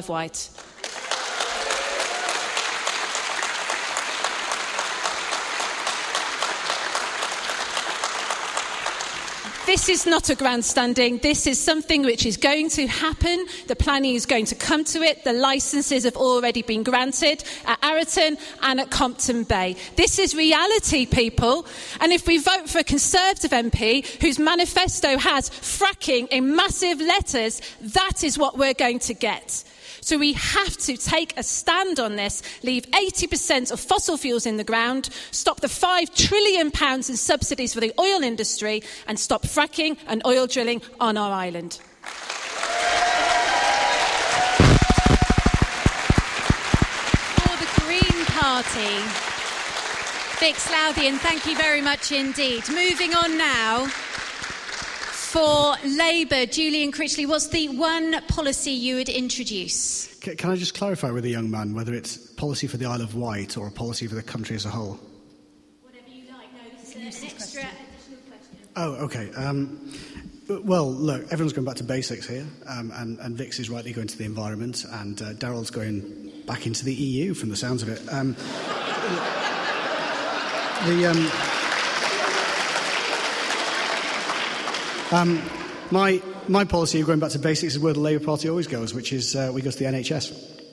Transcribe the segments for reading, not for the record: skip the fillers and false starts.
of Wight. This is not a grandstanding. This is something which is going to happen. The planning is going to come to it. The licences have already been granted at Arreton and at Compton Bay. This is reality, people. And if we vote for a Conservative MP whose manifesto has fracking in massive letters, that is what we're going to get. So we have to take a stand on this, leave 80% of fossil fuels in the ground, stop the £5 trillion in subsidies for the oil industry, and stop fracking and oil drilling on our island. For the Green Party, Vix Lothian, thank you very much indeed. Moving on now. For Labour, Julian Critchley, what's the one policy you would introduce? Can I just clarify with the young man whether it's policy for the Isle of Wight or a policy for the country as a whole? Whatever you like. No, this is an extra additional question. Oh, OK. Well, look, everyone's going back to basics here, and Vix is rightly going to the environment, and Daryl's going back into the EU, from the sounds of it. My policy of going back to basics is where the Labour Party always goes, which is we go to the NHS.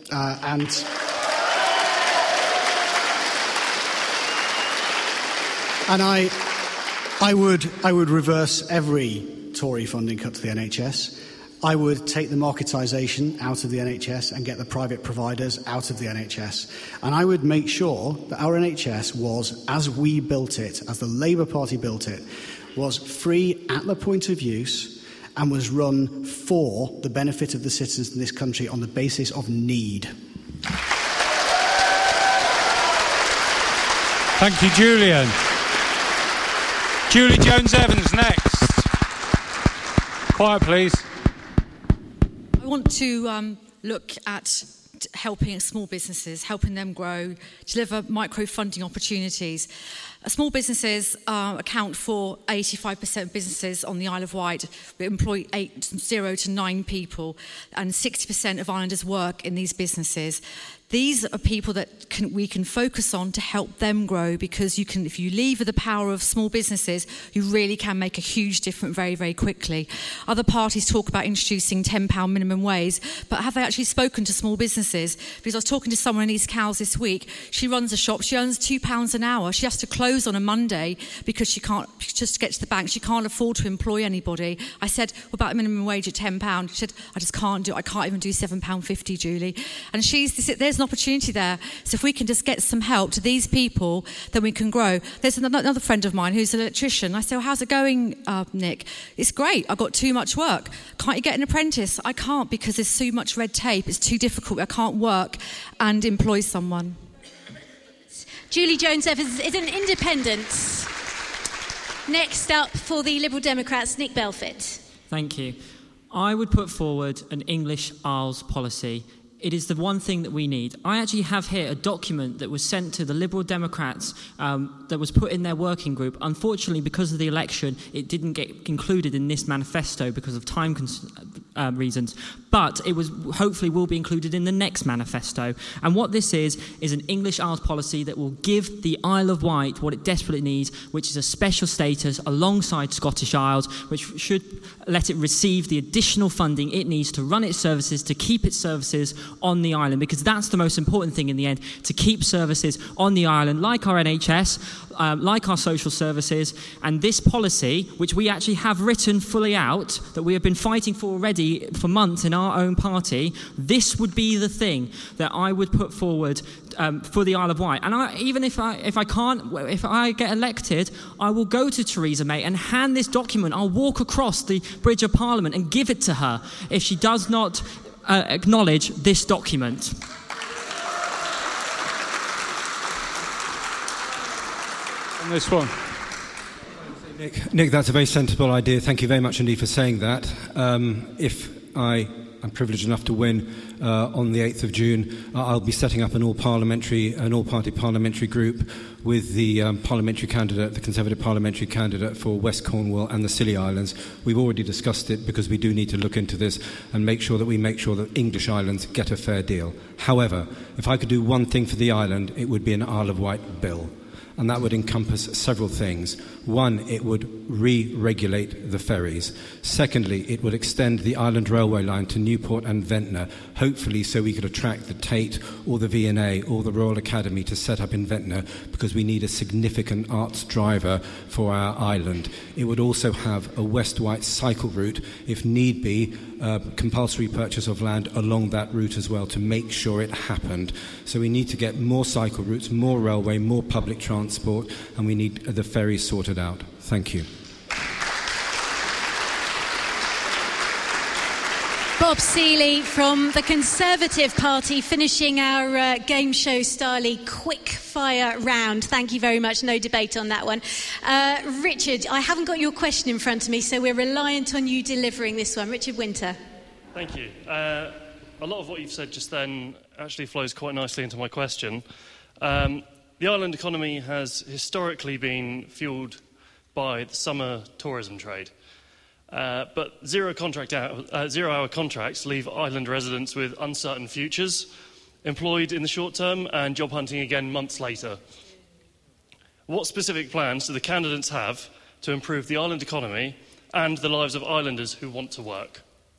And I would reverse every Tory funding cut to the NHS. I would take the marketisation out of the NHS and get the private providers out of the NHS. And I would make sure that our NHS was, as we built it, as the Labour Party built it, was free at the point of use and was run for the benefit of the citizens in this country on the basis of need. Thank you, Julian. Julie Jones-Evans next. Quiet, please. I want to look at helping small businesses, helping them grow, deliver micro-funding opportunities. Small businesses account for 85% of businesses on the Isle of Wight. We employ 0 to 9 people, and 60% of islanders work in these businesses. These are people that we can focus on to help them grow, because you can, if you lever the power of small businesses, you really can make a huge difference very, very quickly. Other parties talk about introducing £10 minimum wage, but have they actually spoken to small businesses? Because I was talking to someone in East Cowes this week. She runs a shop. She earns £2 an hour. She has to close on a Monday because she can't, just to get to the bank, she can't afford to employ anybody. I said, what about the minimum wage at £10? She said, I just can't do it. I can't even do £7.50, Julie. And there's an opportunity there. So if we can just get some help to these people, then we can grow. There's another friend of mine who's an electrician. I said, well, how's it going, Nick? It's great. I've got too much work. Can't you get an apprentice? I can't, because there's too much red tape. It's too difficult. I can't work and employ someone. Julie Jones-Evans is an independent. Next up for the Liberal Democrats, Nick Belford. Thank you. I would put forward an English Isles policy. It is the one thing that we need. I actually have here a document that was sent to the Liberal Democrats that was put in their working group. Unfortunately, because of the election, it didn't get included in this manifesto because of time reasons. But it hopefully will be included in the next manifesto. And what this is an English Isles policy that will give the Isle of Wight what it desperately needs, which is a special status alongside Scottish Isles, which should let it receive the additional funding it needs to run its services, to keep its services on the island, because that's the most important thing in the end, to keep services on the island, like our NHS, like our social services. And this policy, which we actually have written fully out, that we have been fighting for already for months in our own party, this would be the thing that I would put forward for the Isle of Wight. And even if I get elected, I will go to Theresa May and hand this document. I'll walk across the Bridge of Parliament and give it to her if she does not acknowledge this document. On this one. Nick, that's a very sensible idea. Thank you very much indeed for saying that. If I I'm privileged enough to win on the 8th of June, I'll be setting up an all-party parliamentary group with the the Conservative parliamentary candidate for West Cornwall and the Scilly Islands. We've already discussed it because we do need to look into this and make sure that English islands get a fair deal. However, if I could do one thing for the island, it would be an Isle of Wight bill. And that would encompass several things. One, it would re-regulate the ferries. Secondly, it would extend the island railway line to Newport and Ventnor, hopefully so we could attract the Tate or the V&A or the Royal Academy to set up in Ventnor, because we need a significant arts driver for our island. It would also have a West Wight cycle route, if need be, compulsory purchase of land along that route as well to make sure it happened. So we need to get more cycle routes, more railway, more public transport, and we need the ferries sorted out. Thank you. Bob Seeley from the Conservative Party, finishing our game show style quick fire round. Thank you very much. No debate on that one. Richard, I haven't got your question in front of me, so we're reliant on you delivering this one. Richard Winter. Thank you. A lot of what you've said just then actually flows quite nicely into my question. The island economy has historically been fuelled by the summer tourism trade. But zero-hour contracts leave island residents with uncertain futures, employed in the short term and job hunting again months later. What specific plans do the candidates have to improve the island economy and the lives of islanders who want to work?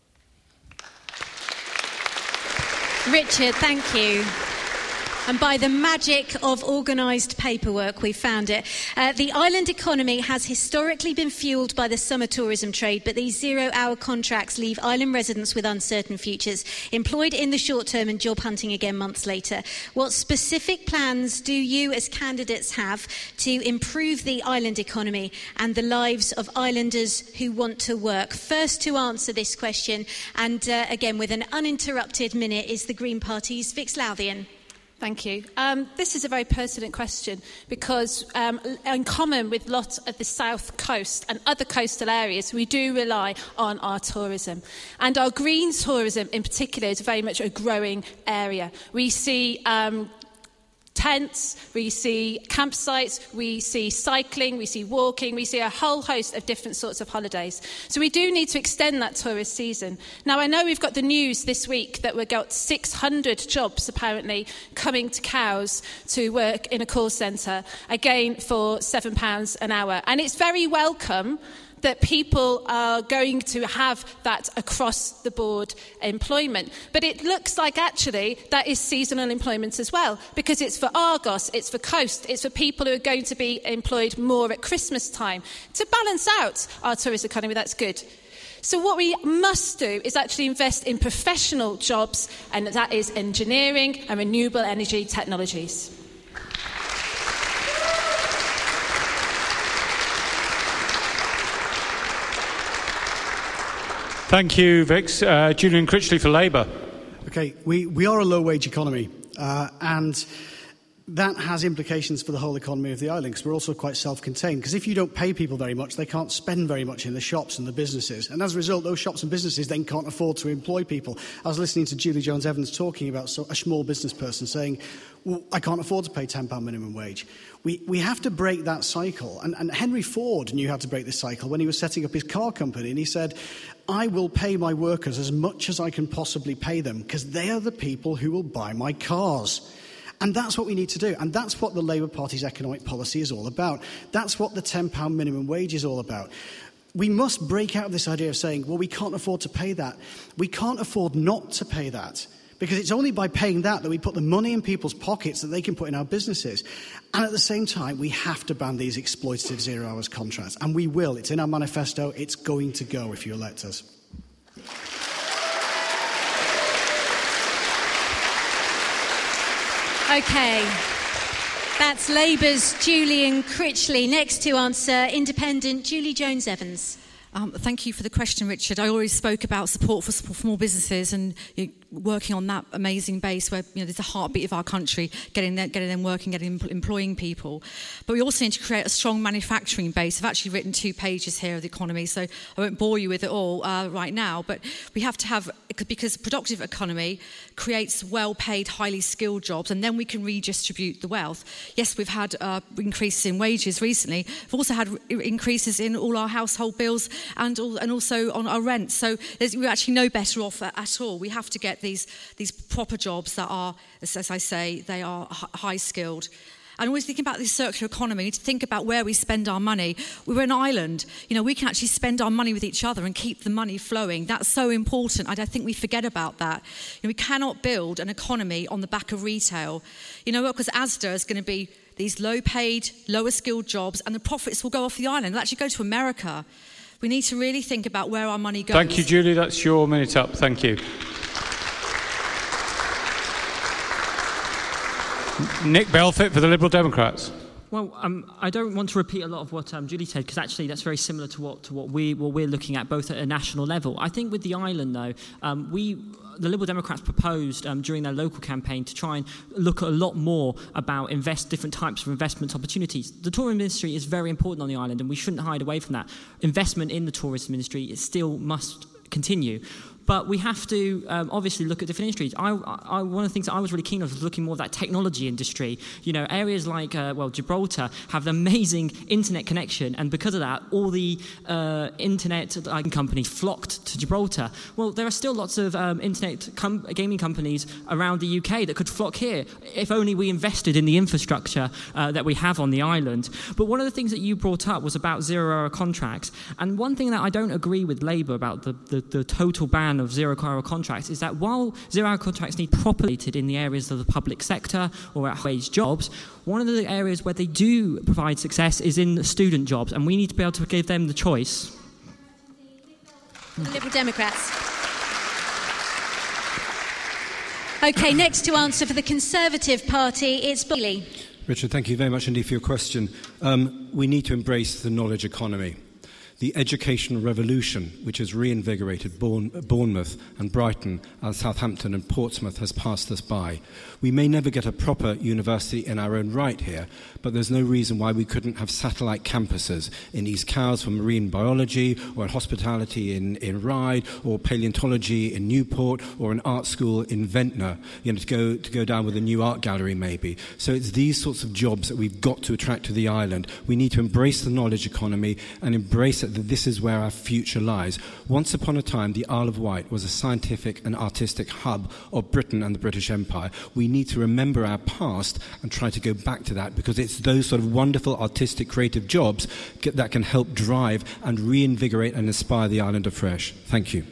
Richard, thank you. And by the magic of organised paperwork, we found it. The island economy has historically been fuelled by the summer tourism trade, but these zero-hour contracts leave island residents with uncertain futures, employed in the short term and job hunting again months later. What specific plans do you as candidates have to improve the island economy and the lives of islanders who want to work? First to answer this question, and again with an uninterrupted minute, is the Green Party's Vix Lothian. Thank you. This is a very pertinent question because in common with lots of the south coast and other coastal areas, we do rely on our tourism. And our green tourism in particular is very much a growing area. We see tents, we see campsites, we see cycling, we see walking, we see a whole host of different sorts of holidays. So we do need to extend that tourist season. Now, I know we've got the news this week that we've got 600 jobs apparently coming to Cowes to work in a call centre, again for £7 an hour. And it's very welcome that people are going to have that across-the-board employment. But it looks like, actually, that is seasonal employment as well, because it's for Argos, it's for Coast, it's for people who are going to be employed more at Christmas time. To balance out our tourist economy, that's good. So what we must do is actually invest in professional jobs, and that is engineering and renewable energy technologies. Thank you, Vix. Julian Critchley for Labour. Okay, we are a low-wage economy, and that has implications for the whole economy of the island, because we're also quite self-contained. Because if you don't pay people very much, they can't spend very much in the shops and the businesses. And as a result, those shops and businesses then can't afford to employ people. I was listening to Julie Jones-Evans talking about a small business person saying, well, I can't afford to pay £10 minimum wage. We have to break that cycle. And Henry Ford knew how to break this cycle when he was setting up his car company. And he said, I will pay my workers as much as I can possibly pay them, because they are the people who will buy my cars. And that's what we need to do. And that's what the Labour Party's economic policy is all about. That's what the £10 minimum wage is all about. We must break out of this idea of saying, well, we can't afford to pay that. We can't afford not to pay that, because it's only by paying that we put the money in people's pockets that they can put in our businesses. And at the same time, we have to ban these exploitative zero-hours contracts. And we will. It's in our manifesto. It's going to go if you elect us. OK, that's Labour's Julian Critchley. Next to answer, Independent Julie Jones-Evans. Thank you for the question, Richard. I already spoke about support for small businesses, and working on that amazing base where there's the heartbeat of our country, getting them working, employing people. But we also need to create a strong manufacturing base. I've actually written 2 pages here of the economy, so I won't bore you with it all right now. But we have to have, because a productive economy creates well-paid, highly skilled jobs, and then we can redistribute the wealth. Yes, we've had increases in wages recently. We've also had increases in all our household bills and also on our rent. So we're actually no better off at all. We have to get these proper jobs that are, as I say, they are high skilled. And always thinking about this circular economy, we need to think about where we spend our money. We're an island. We can actually spend our money with each other and keep the money flowing. That's so important. I think we forget about that. We cannot build an economy on the back of retail. Because Asda is going to be these low-paid, lower-skilled jobs, and the profits will go off the island. They'll actually go to America. We need to really think about where our money goes. Thank you, Julie. That's your minute up. Thank you. Nick Belfit for the Liberal Democrats. Well, I don't want to repeat a lot of what Julie said, because actually that's very similar to what we're looking at, both at a national level. I think with the island, though, the Liberal Democrats proposed during their local campaign to try and look a lot more about different types of investment opportunities. The tourism industry is very important on the island, and we shouldn't hide away from that. Investment in the tourism industry still must continue. But we have to obviously look at different industries. One of the things that I was really keen on was looking more at that technology industry. Areas like, Gibraltar have an amazing internet connection, and because of that, all the internet companies flocked to Gibraltar. Well, there are still lots of internet gaming companies around the UK that could flock here, if only we invested in the infrastructure that we have on the island. But one of the things that you brought up was about zero-hour contracts. And one thing that I don't agree with Labour about the total ban of zero-hour contracts is that while zero-hour contracts need properly in the areas of the public sector or at wage jobs, one of the areas where they do provide success is in the student jobs, and we need to be able to give them the choice. The Liberal Democrats. OK, next to answer for the Conservative Party, it's Bailey. Richard, thank you very much indeed for your question. We need to embrace the knowledge economy. The educational revolution, which has reinvigorated Bournemouth and Brighton and Southampton and Portsmouth, has passed us by. We may never get a proper university in our own right here, but there's no reason why we couldn't have satellite campuses in East Cowes for marine biology, or in hospitality in Ryde, or paleontology in Newport, or an art school in Ventnor, to go down with a new art gallery maybe. So it's these sorts of jobs that we've got to attract to the island. We need to embrace the knowledge economy and embrace it that this is where our future lies. Once upon a time, the Isle of Wight was a scientific and artistic hub of Britain and the British Empire. We need to remember our past and try to go back to that, because it's those sort of wonderful, artistic, creative jobs that can help drive and reinvigorate and inspire the island afresh. Thank you.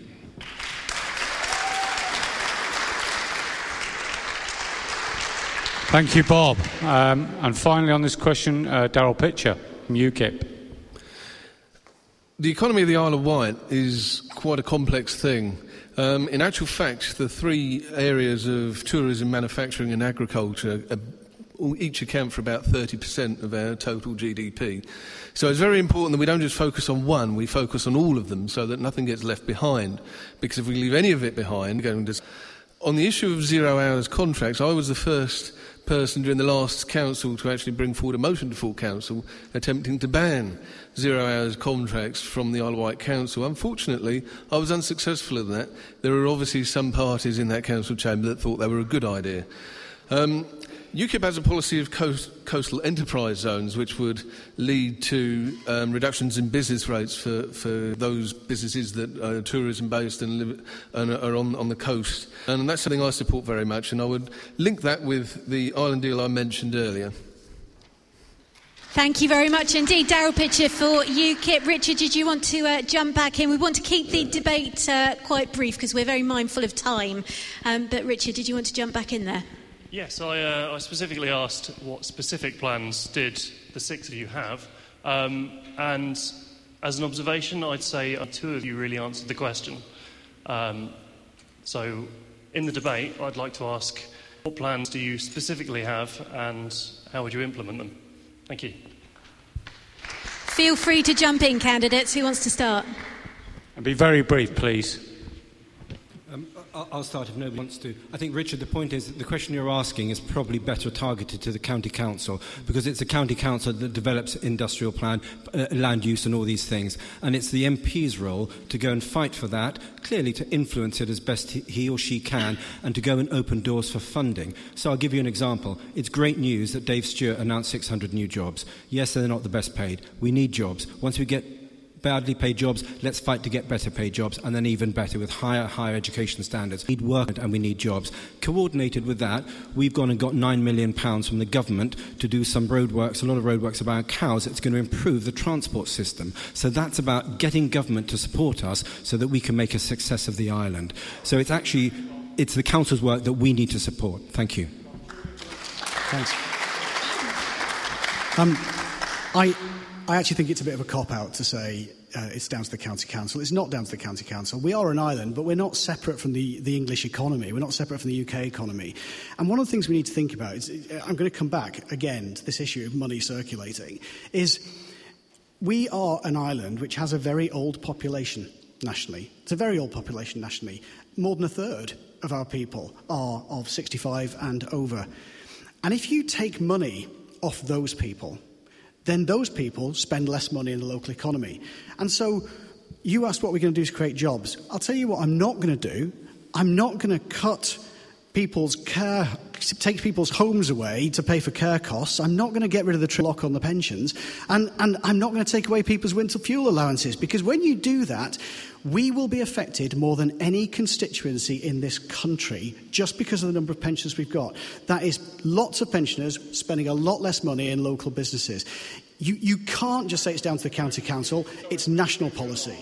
Thank you, Bob. And finally on this question, Daryl Pitcher from UKIP. The economy of the Isle of Wight is quite a complex thing. In actual fact, the 3 areas of tourism, manufacturing and agriculture each account for about 30% of our total GDP. So it's very important that we don't just focus on one, we focus on all of them so that nothing gets left behind. Because if we leave any of it behind, on the issue of 0 hours contracts, I was the first person during the last council to actually bring forward a motion to full council attempting to ban 0 hours contracts from the Isle of Wight Council. Unfortunately, I was unsuccessful at that. There were obviously some parties in that council chamber that thought they were a good idea. UKIP has a policy of coastal enterprise zones, which would lead to reductions in business rates for those businesses that are tourism-based and are on the coast. And that's something I support very much, and I would link that with the island deal I mentioned earlier. Thank you very much indeed. Daryl Pitcher for UKIP. Richard, did you want to jump back in? We want to keep the debate quite brief because we're very mindful of time. But Richard, did you want to jump back in there? Yes, I specifically asked what specific plans did the 6 of you have. And as an observation, I'd say 2 of you really answered the question. So in the debate, I'd like to ask, what plans do you specifically have and how would you implement them? Thank you. Feel free to jump in, candidates. Who wants to start? And be very brief, please. I'll start if nobody wants to. I think, Richard, the point is that the question you're asking is probably better targeted to the county council, because it's the county council that develops industrial plan, land use and all these things. And it's the MP's role to go and fight for that, clearly to influence it as best he or she can, and to go and open doors for funding. So I'll give you an example. It's great news that Dave Stewart announced 600 new jobs. Yes, they're not the best paid. We need jobs. Once we get badly paid jobs, let's fight to get better paid jobs, and then even better with higher education standards. We need work and we need jobs. Coordinated with that, we've gone and got £9 million from the government to do some roadworks, a lot of roadworks about cows. It's going to improve the transport system. So that's about getting government to support us so that we can make a success of the island. So it's the council's work that we need to support. Thank you. Thanks. I actually think it's a bit of a cop-out to say it's down to the county council. It's not down to the county council. We are an island, but we're not separate from the English economy. We're not separate from the UK economy. And one of the things we need to think about is, I'm going to come back again to this issue of money circulating, is we are an island which has a very old population nationally. It's a very old population nationally. More than a third of our people are of 65 and over. And if you take money off those people, then those people spend less money in the local economy. And so you asked what we're going to do to create jobs. I'll tell you what I'm not going to do. I'm not going to take people's homes away to pay for care costs. I'm not going to get rid of the lock on the pensions. And I'm not going to take away people's winter fuel allowances, because when you do that, we will be affected more than any constituency in this country just because of the number of pensions we've got. That is lots of pensioners spending a lot less money in local businesses. You can't just say it's down to the county council. It's national policy.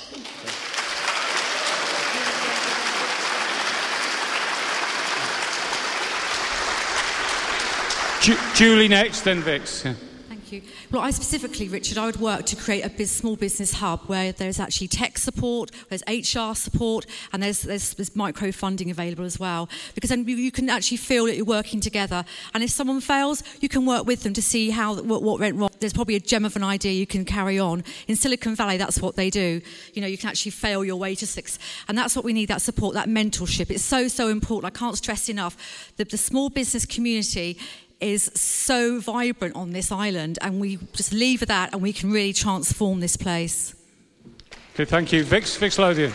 Julie next, then Vix. Yeah. Thank you. Well, specifically, Richard, I would work to create a small business hub where there's actually tech support, there's HR support, and there's micro funding available as well. Because then you can actually feel that you're working together. And if someone fails, you can work with them to see what went wrong. There's probably a gem of an idea you can carry on. In Silicon Valley, that's what they do. You can actually fail your way to success. And that's what we need, that support, that mentorship. It's so, so important. I can't stress enough that the small business community is so vibrant on this island, and we just leave that and we can really transform this place. Okay, thank you. Vix Lothian.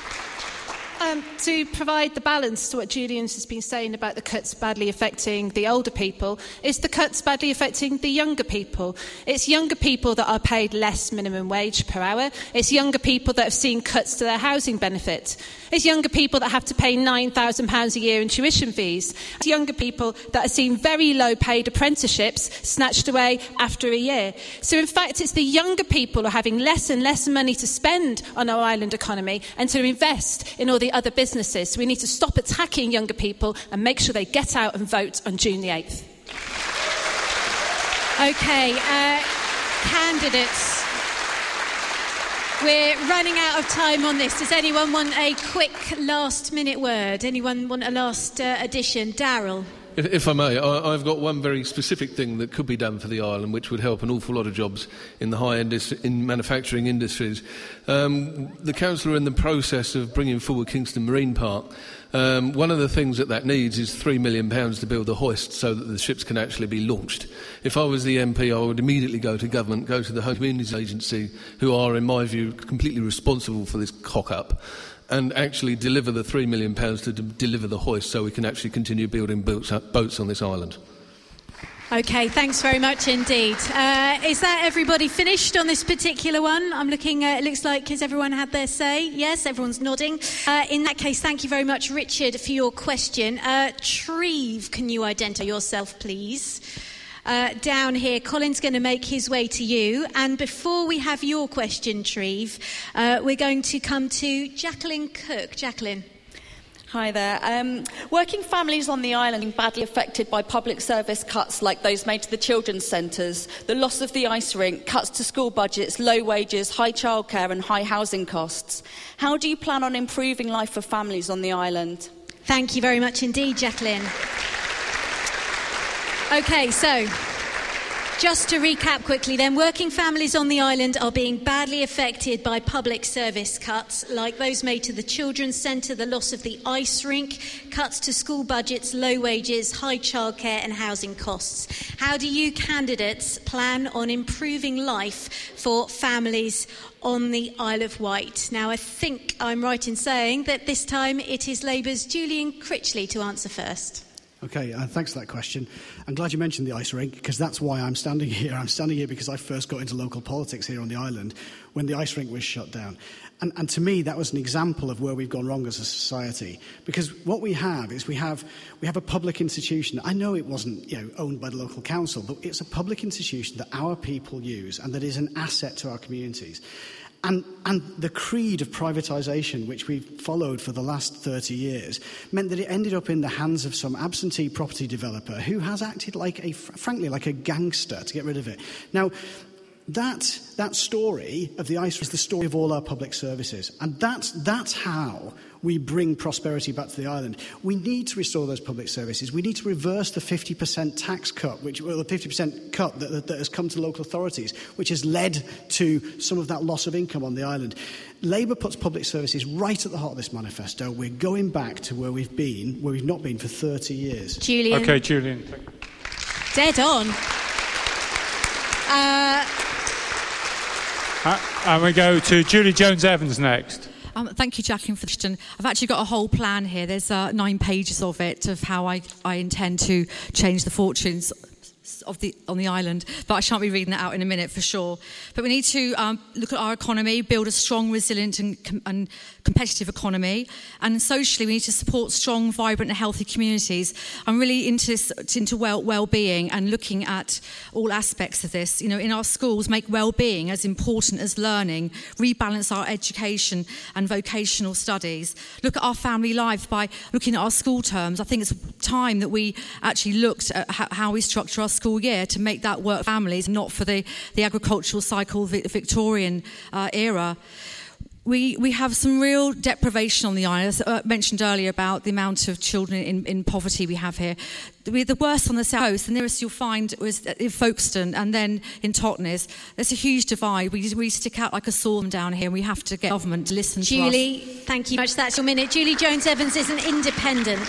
To provide the balance to what Julian's has been saying about the cuts badly affecting the older people, is the cuts badly affecting the younger people? It's younger people that are paid less minimum wage per hour. It's younger people that have seen cuts to their housing benefit. It's younger people that have to pay £9,000 a year in tuition fees. It's younger people that have seen very low paid apprenticeships snatched away after a year. So in fact, it's the younger people who are having less and less money to spend on our island economy and to invest in all the other businesses. So we need to stop attacking younger people and make sure they get out and vote on June the 8th. Okay, candidates. We're running out of time on this. Does anyone want a quick last-minute word? Anyone want a last addition? Darryl? If I may, I've got one very specific thing that could be done for the island, which would help an awful lot of jobs in the high-end in manufacturing industries. The council are in the process of bringing forward Kingston Marine Park. One of the things that needs is £3 million to build a hoist so that the ships can actually be launched. If I was the MP, I would immediately go to government, go to the Home Communities Agency, who are, in my view, completely responsible for this cock-up, and actually deliver the £3 million to deliver the hoist so we can actually continue building boats on this island. Okay, thanks very much indeed. Is that everybody finished on this particular one? I'm looking, it looks like, has everyone had their say? Yes, everyone's nodding. In that case, thank you very much, Richard, for your question. Treve, can you identify yourself, please? Down here, Colin's going to make his way to you. And before we have your question, Treve, we're going to come to Jacqueline Cook. Jacqueline. Hi there. Working families on the island are badly affected by public service cuts like those made to the children's centres, the loss of the ice rink, cuts to school budgets, low wages, high childcare and high housing costs. How do you plan on improving life for families on the island? Thank you very much indeed, Jacqueline. Okay, so Just to recap quickly then, working families on the island are being badly affected by public service cuts, like those made to the Children's Centre, the loss of the ice rink, cuts to school budgets, low wages, high childcare and housing costs. How do you candidates plan on improving life for families on the Isle of Wight? Now, I think I'm right in saying that this time it is Labour's Julian Critchley to answer first. Okay, thanks for that question. I'm glad you mentioned the ice rink, because that's why I'm standing here. I'm standing here because I first got into local politics here on the island when the ice rink was shut down. And to me, that was an example of where we've gone wrong as a society. Because what we have is we have a public institution. I know it wasn't owned by the local council, but it's a public institution that our people use and that is an asset to our communities. And the creed of privatisation, which we've followed for the last 30 years, meant that it ended up in the hands of some absentee property developer who has acted frankly like a gangster to get rid of it. Now, that story of the ice is the story of all our public services. And that's how we bring prosperity back to the island. We need to restore those public services. We need to reverse the 50% tax cut, the 50% cut that has come to local authorities, which has led to some of that loss of income on the island. Labour puts public services right at the heart of this manifesto. We're going back to where we've not been for 30 years. Julian. Okay, Julian. Dead on. And we go to Julie Jones-Evans next. Thank you, Jacqueline, for the question. I've actually got a whole plan here. There's 9 pages of it, of how I intend to change the fortunes on the island, but I shan't be reading that out in a minute for sure. But we need to look at our economy, build a strong, resilient and competitive economy, and socially we need to support strong, vibrant and healthy communities. I'm really into well-being and looking at all aspects of this. In our schools, make well-being as important as learning, rebalance our education and vocational studies, look at our family life by looking at our school terms. I think it's time that we actually looked at how we structure our school year to make that work for families, not for the agricultural cycle Victorian era. We have some real deprivation on the island. As I mentioned earlier about the amount of children in poverty we have here. We're the worst on the south coast. The nearest you'll find was in Folkestone and then in Totnes. There's a huge divide. We stick out like a sore thumb down here, and we have to get government to listen to us. Julie, thank you very much. That's your minute. Julie Jones-Evans is an independent.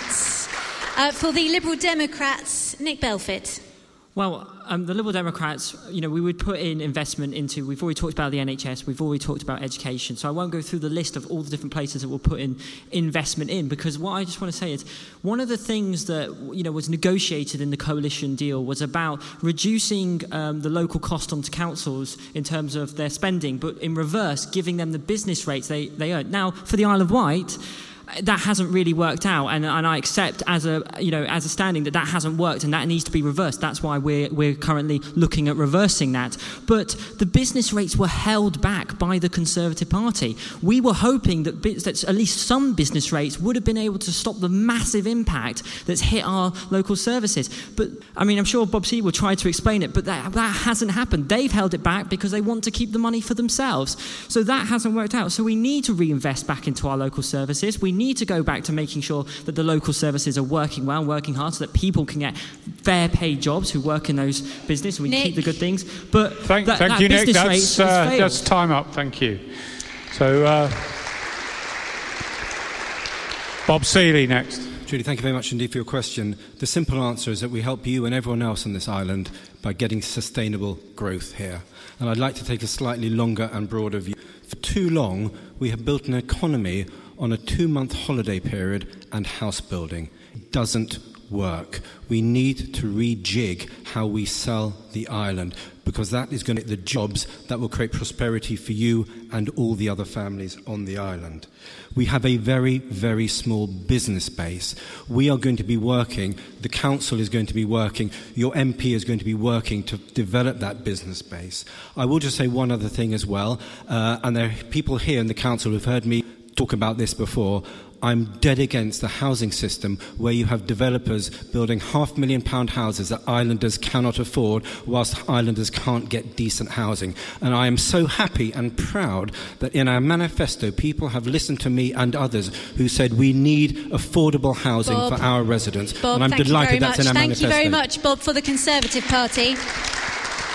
For the Liberal Democrats, Nick Belfit. Well, the Liberal Democrats, we would put in investment into, we've already talked about the NHS, we've already talked about education, so I won't go through the list of all the different places that we'll put in investment in, because what I just want to say is, one of the things that, was negotiated in the coalition deal was about reducing the local cost onto councils in terms of their spending, but in reverse, giving them the business rates they earn. Now, for the Isle of Wight, that hasn't really worked out, and I accept as a standing that hasn't worked, and that needs to be reversed. That's why we're currently looking at reversing that. But the business rates were held back by the Conservative Party. We were hoping that at least some business rates would have been able to stop the massive impact that's hit our local services. But I'm sure Bob Seeley will try to explain it, but that hasn't happened. They've held it back because they want to keep the money for themselves. So that hasn't worked out. So we need to reinvest back into our local services. We need to go back to making sure that the local services are working well, working hard, so that people can get fair paid jobs who work in those business, and we keep the good things. But thank you, Nick. That's time up. Thank you. So, Bob Seeley next. Julie, thank you very much indeed for your question. The simple answer is that we help you and everyone else on this island by getting sustainable growth here. And I'd like to take a slightly longer and broader view. For too long, we have built an economy on a 2-month holiday period and house building. It doesn't work. We need to rejig how we sell the island, because that is going to be the jobs that will create prosperity for you and all the other families on the island. We have a very, very small business base. We are going to be working, the council is going to be working, your MP is going to be working to develop that business base. I will just say one other thing as well, and there are people here in the council who have heard me talk about this before. I'm dead against the housing system where you have developers building £500,000 houses that islanders cannot afford, whilst islanders can't get decent housing. And I am so happy and proud that in our manifesto people have listened to me and others who said we need affordable housing for our residents. Bob, and I'm delighted that's in our manifesto. manifesto. Thank you very much, Bob, for the Conservative Party.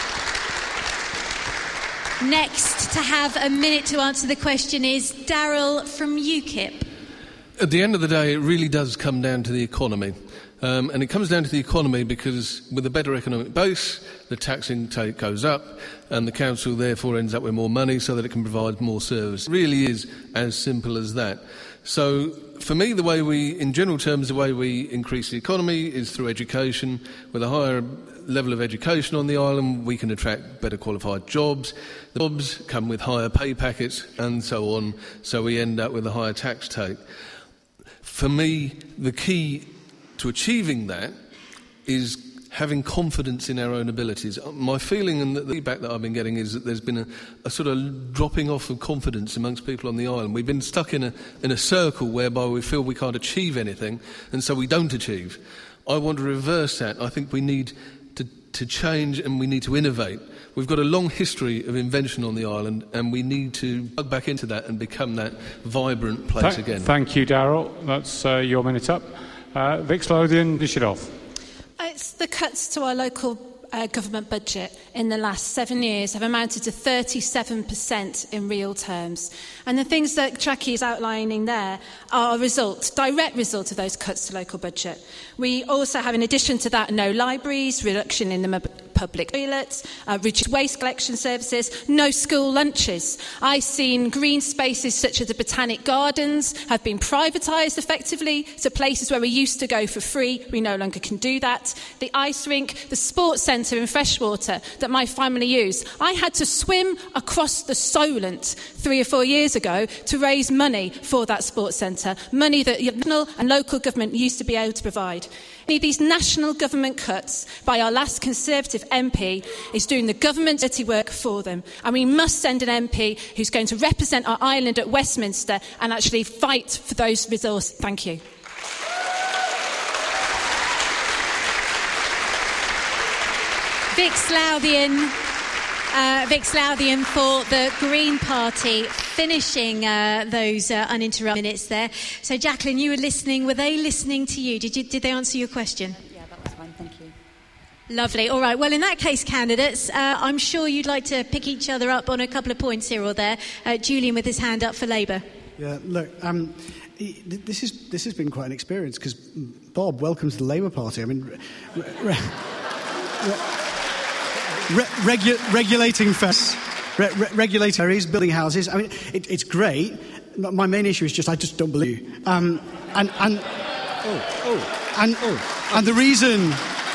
Next to have a minute to answer the question is Daryl from UKIP. At the end of the day, it really does come down to the economy. And it comes down to the economy because with a better economic base, the tax intake goes up and the council therefore ends up with more money so that it can provide more service. It really is as simple as that. So for me, in general terms, the way we increase the economy is through education. With a higher level of education on the island, we can attract better qualified jobs. The jobs come with higher pay packets and so on, so we end up with a higher tax take. For me, the key to achieving that is having confidence in our own abilities. My feeling and the feedback that I've been getting is that there's been a sort of dropping off of confidence amongst people on the island. We've been stuck in a circle whereby we feel we can't achieve anything, and so we don't achieve. I want to reverse that. I think we need to change and we need to innovate. We've got a long history of invention on the island, and we need to plug back into that and become that vibrant place again. Thank you, Daryl. That's your minute up. Vic Lothian, finish it off. It's the cuts to our local government budget in the last 7 years have amounted to 37% in real terms. And the things that Jackie is outlining there are a direct result of those cuts to local budget. We also have, in addition to that, no libraries, reduction in the public toilets, reduced waste collection services, no school lunches. I've seen green spaces such as the Botanic Gardens have been privatised effectively to places where we used to go for free. We no longer can do that. The ice rink, the sports centre in Freshwater that my family use. I had to swim across the Solent 3 or 4 years ago to raise money for that sports centre, money that national and local government used to be able to provide. These national government cuts by our last Conservative MP is doing the government dirty work for them. And we must send an MP who's going to represent our island at Westminster and actually fight for those resources. Thank you. Vic Lothian for the Green Party, finishing those uninterrupted minutes there. So, Jacqueline, you were listening. Were they listening to you? Did they answer your question? Yeah, that was fine. Thank you. Lovely. All right. Well, in that case, candidates, I'm sure you'd like to pick each other up on a couple of points here or there. Julian with his hand up for Labour. Yeah, look, this has been quite an experience because, Bob, welcome to the Labour Party. I mean... regulating regulating areas, building houses. I mean, it's great. My main issue is just I just don't believe you. And the reason.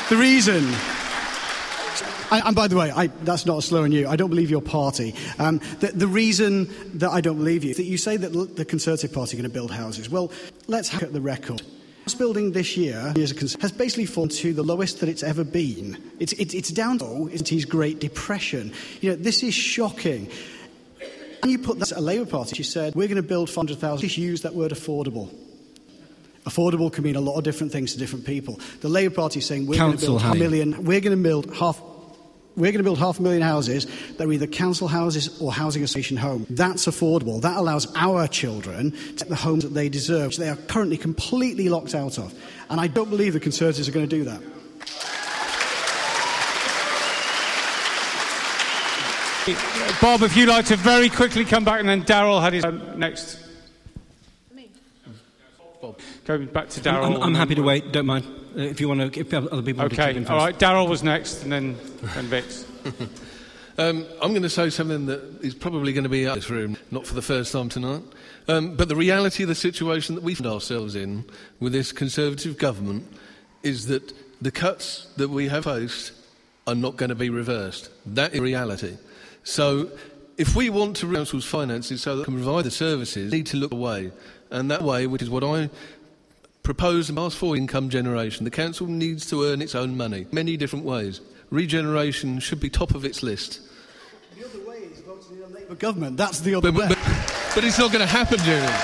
And by the way, that's not a slur on you. I don't believe your party. The reason that I don't believe you is that you say that the Conservative Party are going to build houses. Well, let's look at the record. House building this year has basically fallen to the lowest that it's ever been. It's down to the Great Depression. You know, this is shocking. When you put that at a Labour Party, she said, we're going to build 500,000. Just use that word affordable. Affordable can mean a lot of different things to different people. The Labour Party is saying we're going to build 500,000. We're going to build 500,000 houses that are either council houses or housing association homes. That's affordable. That allows our children to get the homes that they deserve, which they are currently completely locked out of. And I don't believe the Conservatives are going to do that. Bob, if you'd like to very quickly come back, and then Daryl had his next. Bob. Going back to Daryl. I'm happy to wait, don't mind. If you want to, if other people want to jump in first. All right, Daryl was next, and then Vix. I'm going to say something that is probably going to be out of this room, not for the first time tonight. But the reality of the situation that we find ourselves in with this Conservative government is that the cuts that we have faced are not going to be reversed. That is reality. So if we want to council's finances so that we can provide the services, we need to look away. And that way, which is what I propose and ask for income generation. The council needs to earn its own money, many different ways. Regeneration should be top of its list. The other way is voting in a Labour government. That's the other way. But it's not going to happen, Julian.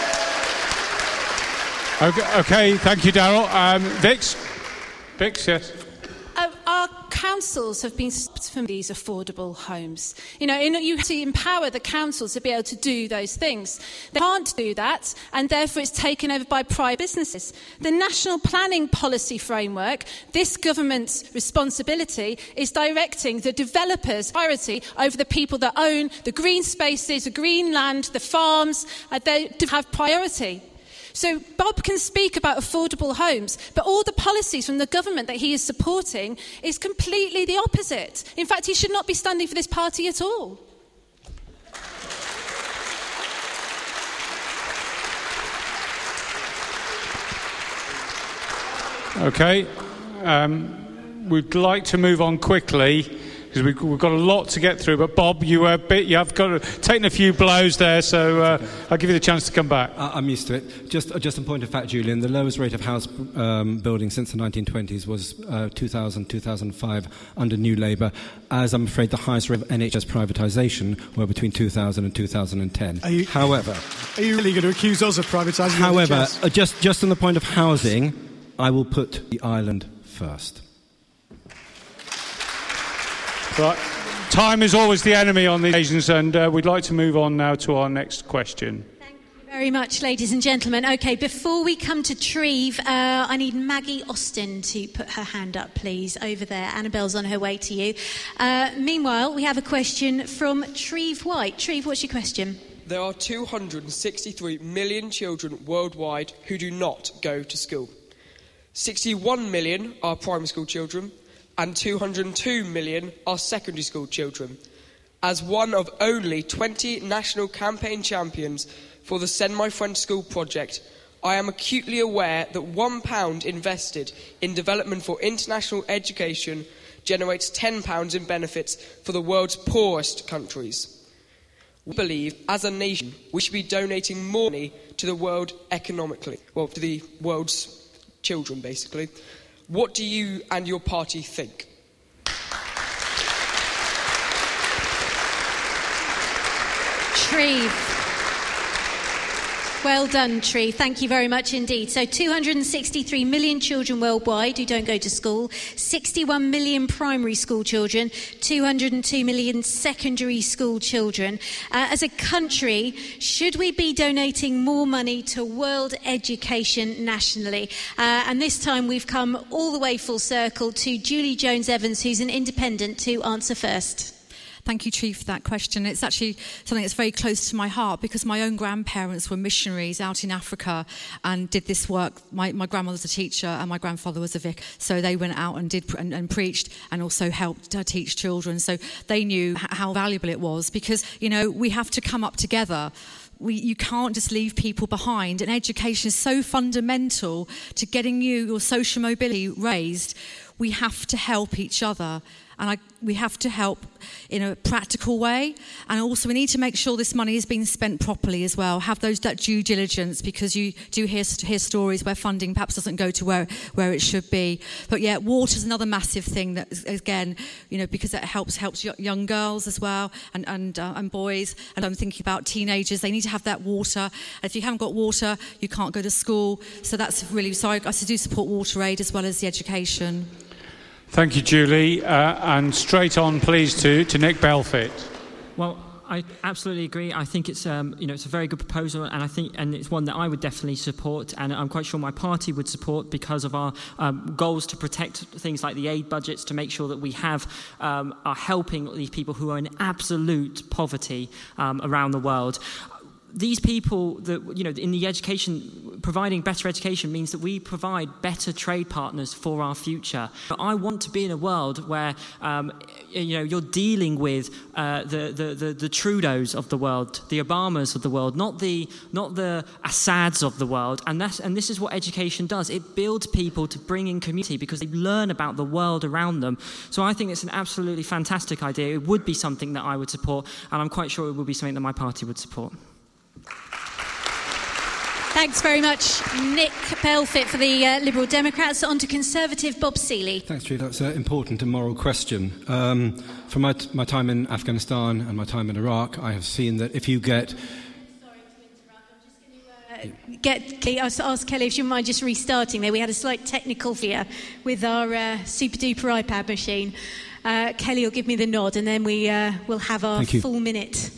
Okay, thank you, Daryl. Vix, yes. Our councils have been stopped from these affordable homes. You have to empower the councils to be able to do those things. They can't do that, and therefore it's taken over by private businesses. The National Planning Policy Framework, this government's responsibility, is directing the developers' priority over the people that own the green spaces, the green land, the farms. They have priority. So Bob can speak about affordable homes, but all the policies from the government that he is supporting is completely the opposite. In fact, he should not be standing for this party at all. Okay. We'd like to move on quickly, because we've got a lot to get through. But Bob, you have taken a few blows there, so I'll give you the chance to come back. I'm used to it. Just a point of fact, Julian, the lowest rate of house building since the 1920s was 2000-2005 under New Labour, as I'm afraid the highest rate of NHS privatisation were between 2000 and 2010. Are you really going to accuse us of privatising However, NHS? Just on the point of housing, I will put the island first. Right. Time is always the enemy on these occasions, and we'd like to move on now to our next question. Thank you very much, ladies and gentlemen. OK, before we come to Treve, I need Maggie Austin to put her hand up, please, over there. Annabelle's on her way to you. Meanwhile, we have a question from Treve White. Treve, what's your question? There are 263 million children worldwide who do not go to school. 61 million are primary school children, and 202 million are secondary school children. As one of only 20 national campaign champions for the Send My Friend to School project, I am acutely aware that £1 invested in development for international education generates £10 in benefits for the world's poorest countries. We believe, as a nation, we should be donating more money to the world economically, to the world's children, basically. What do you and your party think? Treve. Well done, Treve. Thank you very much indeed. So 263 million children worldwide who don't go to school, 61 million primary school children, 202 million secondary school children. As a country, should we be donating more money to world education nationally? And this time we've come all the way full circle to Julie Jones-Evans, who's an independent, to answer first. Thank you, Chief, for that question. It's actually something that's very close to my heart because my own grandparents were missionaries out in Africa and did this work. My grandmother was a teacher and my grandfather was a vicar. So they went out and did and preached and also helped teach children. So they knew how valuable it was because, we have to come up together. You can't just leave people behind, and education is so fundamental to getting your social mobility raised. We have to help each other, and we have to help in a practical way, and also we need to make sure this money is being spent properly as well. Have that due diligence, because you do hear stories where funding perhaps doesn't go to where it should be. But yeah, water is another massive thing that, again, because that helps young girls as well and boys. And I'm thinking about teenagers; they need to have that water. And if you haven't got water, you can't go to school. So that's really I do support Water Aid as well as the education. Thank you, Julie. And straight on, please, to Nick Belfit. Well, I absolutely agree. I think it's it's a very good proposal, and it's one that I would definitely support, and I'm quite sure my party would support because of our goals to protect things like the aid budgets, to make sure that we are helping these people who are in absolute poverty around the world. These people that, in the education, providing better education means that we provide better trade partners for our future. I want to be in a world where, you're dealing with the Trudeaus of the world, the Obamas of the world, not the Assads of the world. And this is what education does. It builds people to bring in community because they learn about the world around them. So I think it's an absolutely fantastic idea. It would be something that I would support, and I'm quite sure it would be something that my party would support. Thanks very much, Nick Belfit, for the Liberal Democrats. On to Conservative Bob Seeley. Thanks, Julie. That's an important and moral question. From my time in Afghanistan and my time in Iraq, I have seen that if you get... Sorry to interrupt. I'm just going ask Kelly if she wouldn't mind just restarting there. We had a slight technical failure with our super-duper iPad machine. Kelly will give me the nod, and then we will have our full minute.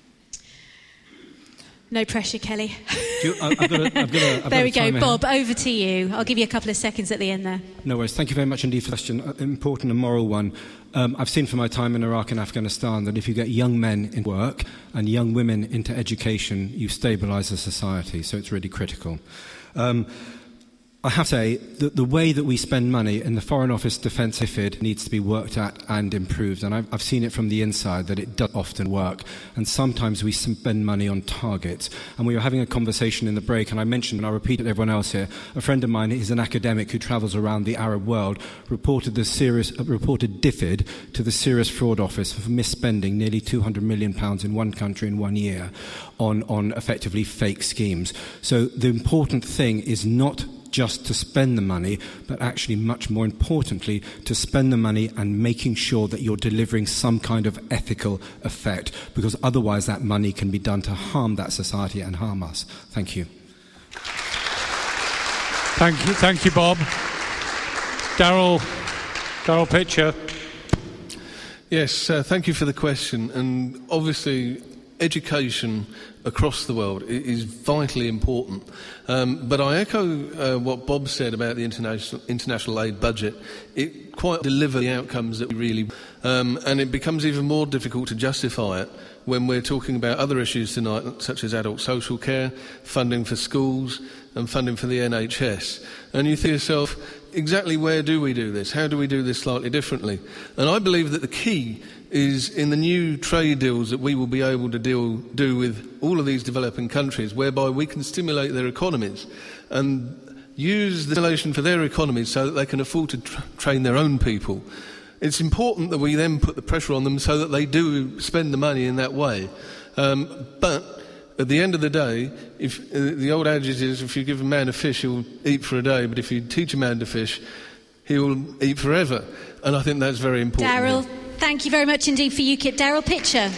No pressure, Kelly. There we go. Bob, over to you. I'll give you a couple of seconds at the end there. No worries. Thank you very much indeed for the question. An important and moral one. I've seen from my time in Iraq and Afghanistan that if you get young men in work and young women into education, you stabilise a society. So it's really critical. I have to say that the way that we spend money in the Foreign Office Defence IFID needs to be worked at and improved. And I've seen it from the inside that it does often work. And sometimes we spend money on targets. And we were having a conversation in the break, and I mentioned, and I'll repeat it to everyone else here, a friend of mine is an academic who travels around the Arab world, reported DFID to the Serious Fraud Office for misspending nearly £200 million in one country in 1 year on effectively fake schemes. So the important thing is not just to spend the money, but actually much more importantly, to spend the money and making sure that you're delivering some kind of ethical effect, because otherwise that money can be done to harm that society and harm us. Thank you. Thank you, Bob. Daryl Pitcher. Yes, thank you for the question. And obviously, education across the world is vitally important. But I echo what Bob said about the international aid budget. It quite delivers the outcomes that we really... and it becomes even more difficult to justify it when we're talking about other issues tonight, such as adult social care, funding for schools, and funding for the NHS. And you think to yourself, exactly where do we do this? How do we do this slightly differently? And I believe that the key is in the new trade deals that we will be able to do with all of these developing countries, whereby we can stimulate their economies and use the stimulation for their economies so that they can afford to train their own people. It's important that we then put the pressure on them so that they do spend the money in that way. But at the end of the day, if the old adage is, if you give a man a fish, he'll eat for a day, but if you teach a man to fish, he'll eat forever. And I think that's very important. Daryl, thank you very much indeed for UKIP. Daryl Pitcher.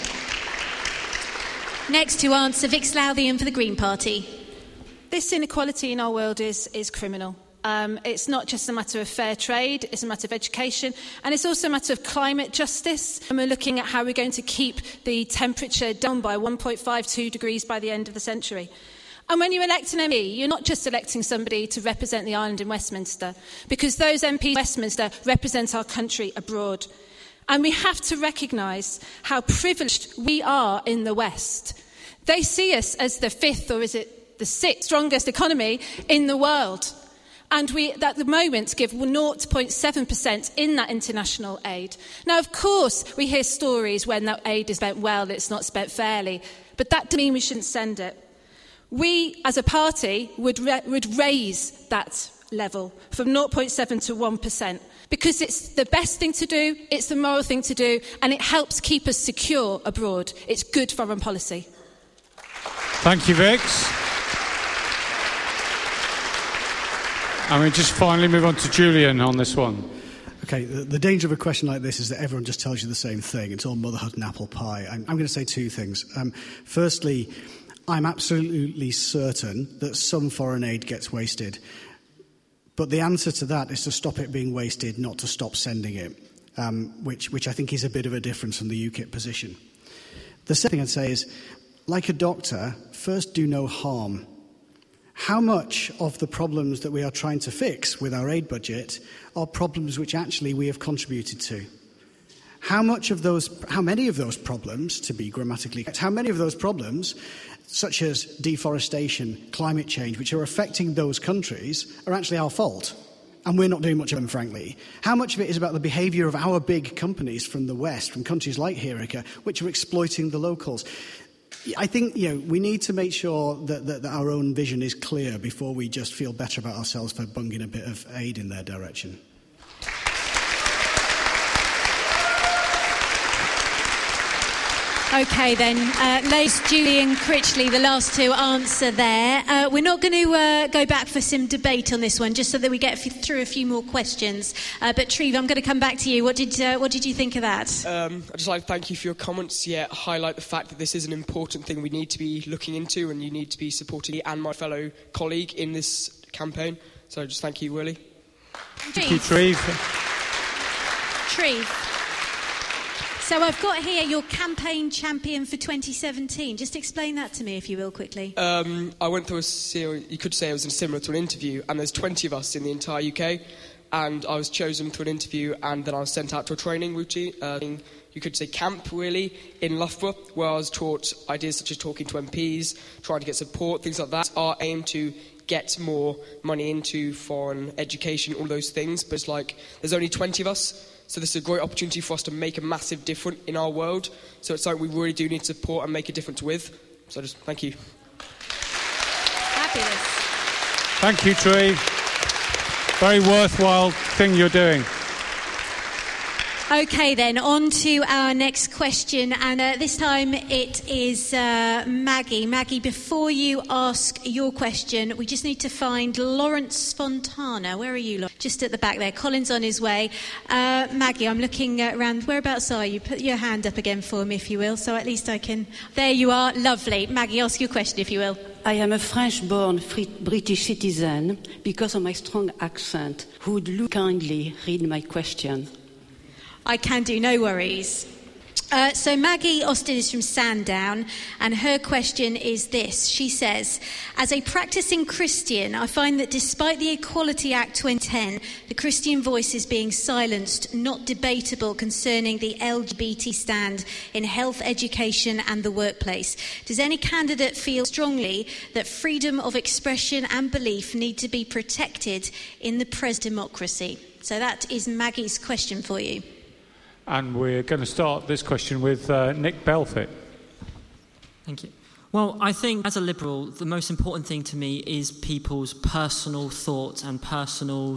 Next to answer, Vic Slouthian for the Green Party. This inequality in our world is criminal. It's not just a matter of fair trade, it's a matter of education, and it's also a matter of climate justice. And we're looking at how we're going to keep the temperature down by 1.52 degrees by the end of the century. And when you elect an MP, you're not just electing somebody to represent the island in Westminster, because those MPs in Westminster represent our country abroad. And we have to recognise how privileged we are in the West. They see us as the fifth, or is it the sixth, strongest economy in the world. And we, at the moment, give 0.7% in that international aid. Now, of course, we hear stories when that aid is spent well, it's not spent fairly. But that doesn't mean we shouldn't send it. We, as a party, would raise that level from 0.7 to 1%. Because it's the best thing to do, it's the moral thing to do, and it helps keep us secure abroad. It's good foreign policy. Thank you, Vix. And we just finally move on to Julian on this one. Okay, the danger of a question like this is that everyone just tells you the same thing. It's all motherhood and apple pie. I'm going to say two things. Firstly, I'm absolutely certain that some foreign aid gets wasted. But the answer to that is to stop it being wasted, not to stop sending it, which I think is a bit of a difference from the UKIP position. The second thing I'd say is, like a doctor, first do no harm. How much of the problems that we are trying to fix with our aid budget are problems which actually we have contributed to? How many of those problems, to be grammatically correct, how many of those problems, such as deforestation, climate change, which are affecting those countries, are actually our fault? And we're not doing much of them, frankly. How much of it is about the behaviour of our big companies from the West, from countries like Hirica, which are exploiting the locals? I think we need to make sure that our own vision is clear before we just feel better about ourselves for bunging a bit of aid in their direction. OK then, Les, Julian Critchley, the last two answer there. We're not going to go back for some debate on this one, just so that we get through a few more questions. But Treve, I'm going to come back to you. What did you think of that? I'd just like to thank you for your comments. Yeah, highlight the fact that this is an important thing we need to be looking into, and you need to be supporting me and my fellow colleague in this campaign. So just thank you, Willie. Thank you, Treve. Treve. So I've got here your campaign champion for 2017. Just explain that to me, if you will, quickly. I went through a series, you could say it was similar to an interview, and there's 20 of us in the entire UK, and I was chosen through an interview, and then I was sent out to a training routine, you could say camp, really, in Loughborough, where I was taught ideas such as talking to MPs, trying to get support, things like that. Our aim to get more money into foreign education, all those things, but it's like there's only 20 of us. So this is a great opportunity for us to make a massive difference in our world. So it's something we really do need to support and make a difference with. So just thank you. Fabulous. Thank you, Treve. Very worthwhile thing you're doing. OK then, on to our next question, and this time it is Maggie. Maggie, before you ask your question, we just need to find Lawrence Fontana. Where are you? Just at the back there. Colin's on his way. Maggie, I'm looking around. Whereabouts are you? Put your hand up again for me, if you will, so at least I can... There you are. Lovely. Maggie, ask your question, if you will. I am a French-born British citizen. Because of my strong accent, would you kindly read my question? I can do, no worries. So Maggie Austin is from Sandown, and her question is this. She says, as a practicing Christian, I find that despite the Equality Act 2010, the Christian voice is being silenced, not debatable concerning the LGBT stand in health, education and the workplace. Does any candidate feel strongly that freedom of expression and belief need to be protected in the present democracy? So that is Maggie's question for you. And we're going to start this question with Nick Belfit. Thank you. Well, I think as a Liberal, the most important thing to me is people's personal thoughts and personal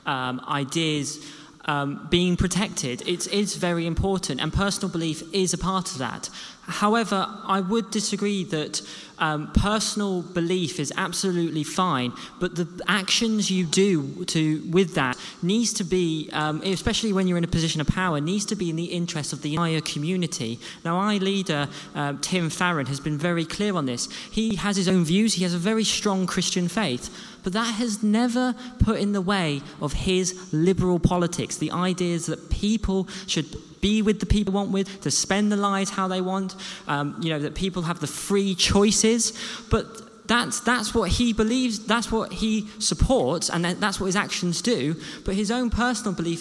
ideas being protected. It's very important, and personal belief is a part of that. However, I would disagree that personal belief is absolutely fine, but the actions you do with that needs to be, especially when you're in a position of power, needs to be in the interest of the entire community. Now, our leader, Tim Farron, has been very clear on this. He has his own views. He has a very strong Christian faith, but that has never put in the way of his liberal politics, the ideas that people should be with the people they want with, to spend their lives how they want, that people have the free choices. But that's what he believes, that's what he supports, and that's what his actions do. But his own personal belief,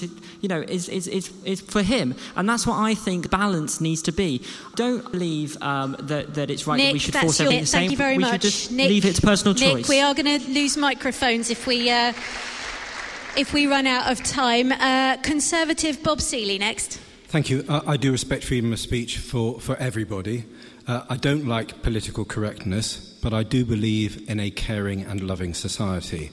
is for him, and that's what I think balance needs to be. I don't believe that it's right, Nick, that we should force everything the same. Thank you very much. We should just Nick, leave it to personal choice. Nick, we are going to lose microphones if we run out of time. Conservative Bob Seeley next. Thank you. I do respect freedom of speech for everybody. I don't like political correctness, but I do believe in a caring and loving society.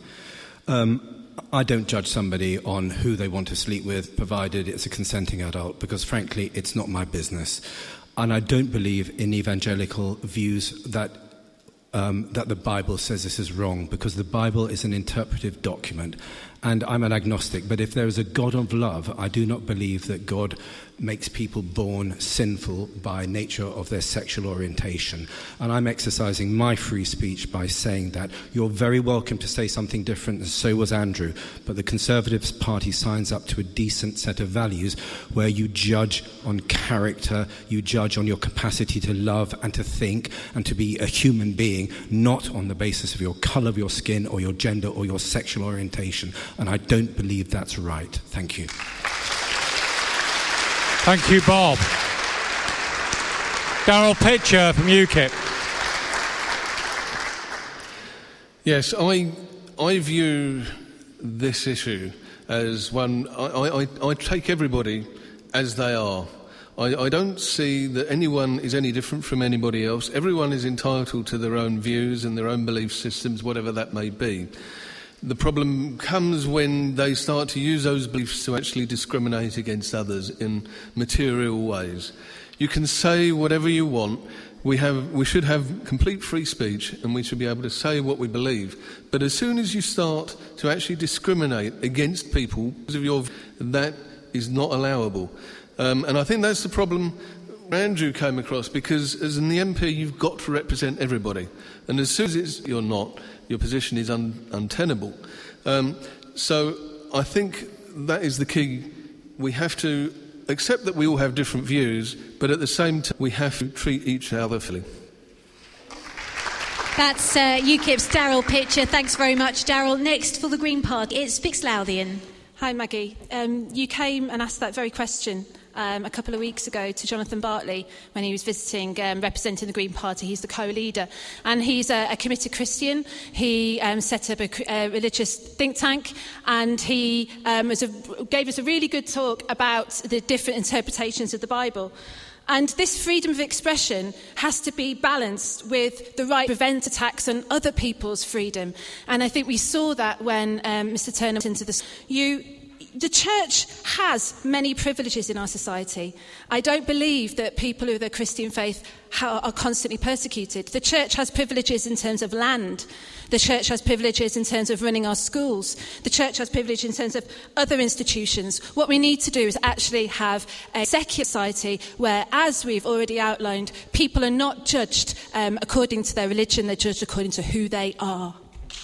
I don't judge somebody on who they want to sleep with, provided it's a consenting adult, because frankly, it's not my business. And I don't believe in evangelical views that the Bible says this is wrong, because the Bible is an interpretive document. And I'm an agnostic, but if there is a God of love, I do not believe that God makes people born sinful by nature of their sexual orientation. And I'm exercising my free speech by saying that you're very welcome to say something different, and so was Andrew. But the Conservative Party signs up to a decent set of values where you judge on character, you judge on your capacity to love and to think and to be a human being, not on the basis of your colour of your skin or your gender or your sexual orientation. And I don't believe that's right. Thank you. Thank you, Bob. Darryl Pitcher from UKIP. Yes, I view this issue as one. I take everybody as they are. I don't see that anyone is any different from anybody else. Everyone is entitled to their own views and their own belief systems, whatever that may be. The problem comes when they start to use those beliefs to actually discriminate against others in material ways. You can say whatever you want. We should have complete free speech, and we should be able to say what we believe. But as soon as you start to actually discriminate against people because of that is not allowable. And I think that's the problem Andrew came across, because as an MP you've got to represent everybody, and as soon as you're not, your position is untenable. So I think that is the key. We have to accept that we all have different views, but at the same time we have to treat each other fairly. That's UKIP's Daryl Pitcher. Thanks very much, Daryl. Next for the Green Party, it's Vix Lothian. Hi, Maggie. You came and asked that very question a couple of weeks ago to Jonathan Bartley when he was visiting, representing the Green Party. He's the co-leader, and he's a committed Christian. He set up a religious think tank, and he gave us a really good talk about the different interpretations of the Bible. And this freedom of expression has to be balanced with the right to prevent attacks on other people's freedom. And I think we saw that when Mr. Turner went into this. The church has many privileges in our society. I don't believe that people who are the Christian faith are constantly persecuted. The church has privileges in terms of land. The church has privileges in terms of running our schools. The church has privilege in terms of other institutions. What we need to do is actually have a secular society where, as we've already outlined, people are not judged according to their religion, they're judged according to who they are.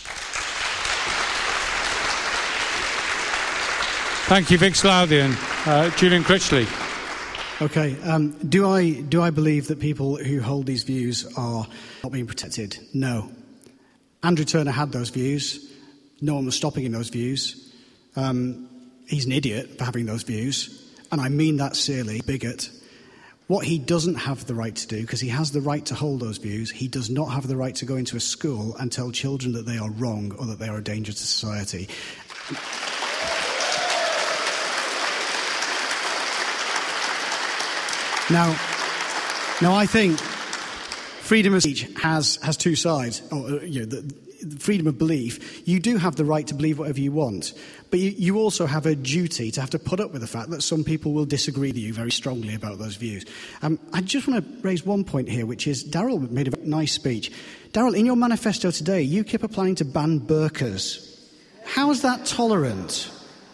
Thank you, Vix Lothian. Julian Critchley. Okay. Do I believe that people who hold these views are not being protected? No. Andrew Turner had those views. No one was stopping him those views. He's an idiot for having those views, and I mean that sincerely, bigot. What he doesn't have the right to do, because he has the right to hold those views, he does not have the right to go into a school and tell children that they are wrong or that they are a danger to society. Now, I think freedom of speech has two sides. The freedom of belief. You do have the right to believe whatever you want, but you also have a duty to have to put up with the fact that some people will disagree with you very strongly about those views. I just want to raise one point here, which is Daryl made a nice speech. Daryl, in your manifesto today, UKIP are planning to ban burqas. How is that tolerant?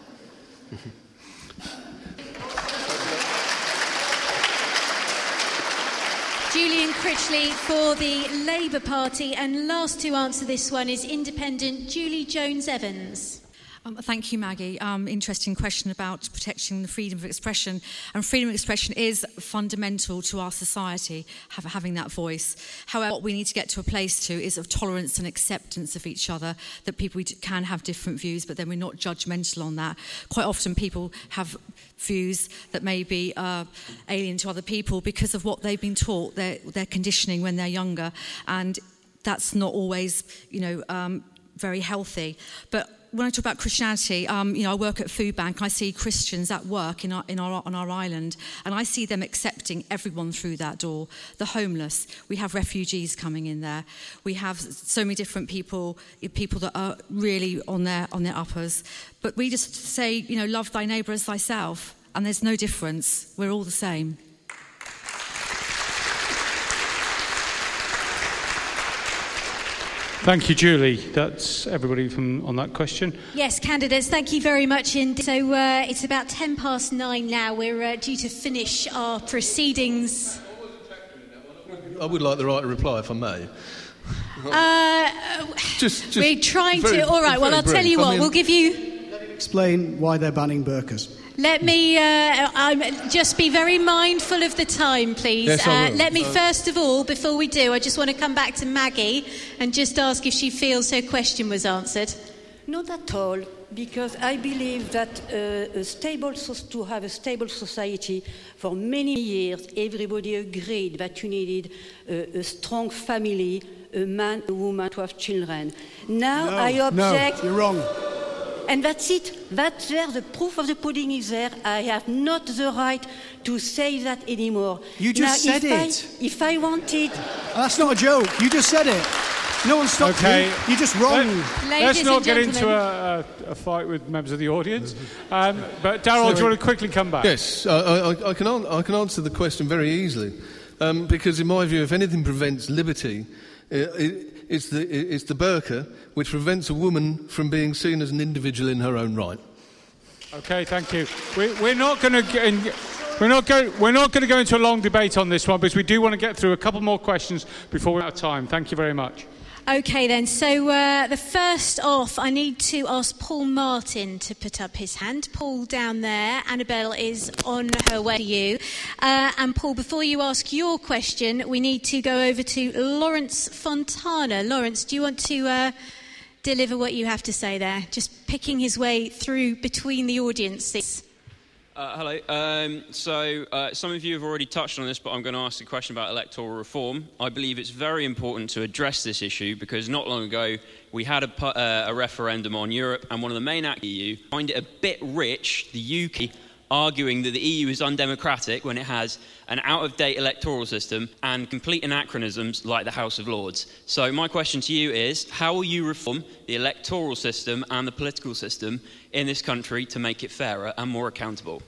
Julian Critchley for the Labour Party, and last to answer this one is independent Julie Jones-Evans. Thank you, Maggie. Interesting question about protecting the freedom of expression. And freedom of expression is fundamental to our society, having that voice. However, what we need to get to a place to is of tolerance and acceptance of each other, that people can have different views, but then we're not judgmental on that. Quite often people have views that may be alien to other people because of what they've been taught, their conditioning when they're younger. And that's not always, very healthy. But when I talk about Christianity, I work at Food Bank. I see Christians at work on our island, and I see them accepting everyone through that door. The homeless, we have refugees coming in there. We have so many different people that are really on their uppers. But we just say, love thy neighbour as thyself, and there's no difference. We're all the same. Thank you, Julie. That's everybody on that question. Yes, candidates, thank you very much indeed. So it's about 9:10 now. We're due to finish our proceedings. I would like the right to reply, if I may. Just we're trying to... All right, well, I'll tell you what. We'll give you... Let me explain why they're banning burqas. Let me just be very mindful of the time, please. Yes, I will. Let me, first of all, before we do, I just want to come back to Maggie and just ask if she feels her question was answered. Not at all, because I believe that to have a stable society, for many years, everybody agreed that you needed a strong family, a man, a woman to have children. Now I object... No, you're wrong. And that's it. That's there. The proof of the pudding is there. I have not the right to say that anymore. You just said it. If I wanted... That's not a joke. You just said it. No one stopped you. You're just wrong. Let's not get into a fight with members of the audience. But Darryl, do you want to quickly come back? Yes, I can answer the question very easily. Because in my view, if anything prevents liberty, it's the burqa, which prevents a woman from being seen as an individual in her own right. Okay, thank you. We're not going to go into a long debate on this one, because we do want to get through a couple more questions before we're out of time. Thank you very much. Okay then, so the first off, I need to ask Paul Martin to put up his hand. Paul down there, Annabelle is on her way to you. And Paul, before you ask your question, we need to go over to Lawrence Fontana. Lawrence, do you want to deliver what you have to say there? Just picking his way through between the audiences. Hello. Some of you have already touched on this, but I'm going to ask a question about electoral reform. I believe it's very important to address this issue because not long ago we had a referendum on Europe, and one of the main actors of the EU find it a bit rich, the UK, arguing that the EU is undemocratic when it has an out-of-date electoral system and complete anachronisms like the House of Lords. So my question to you is, how will you reform the electoral system and the political system in this country to make it fairer and more accountable?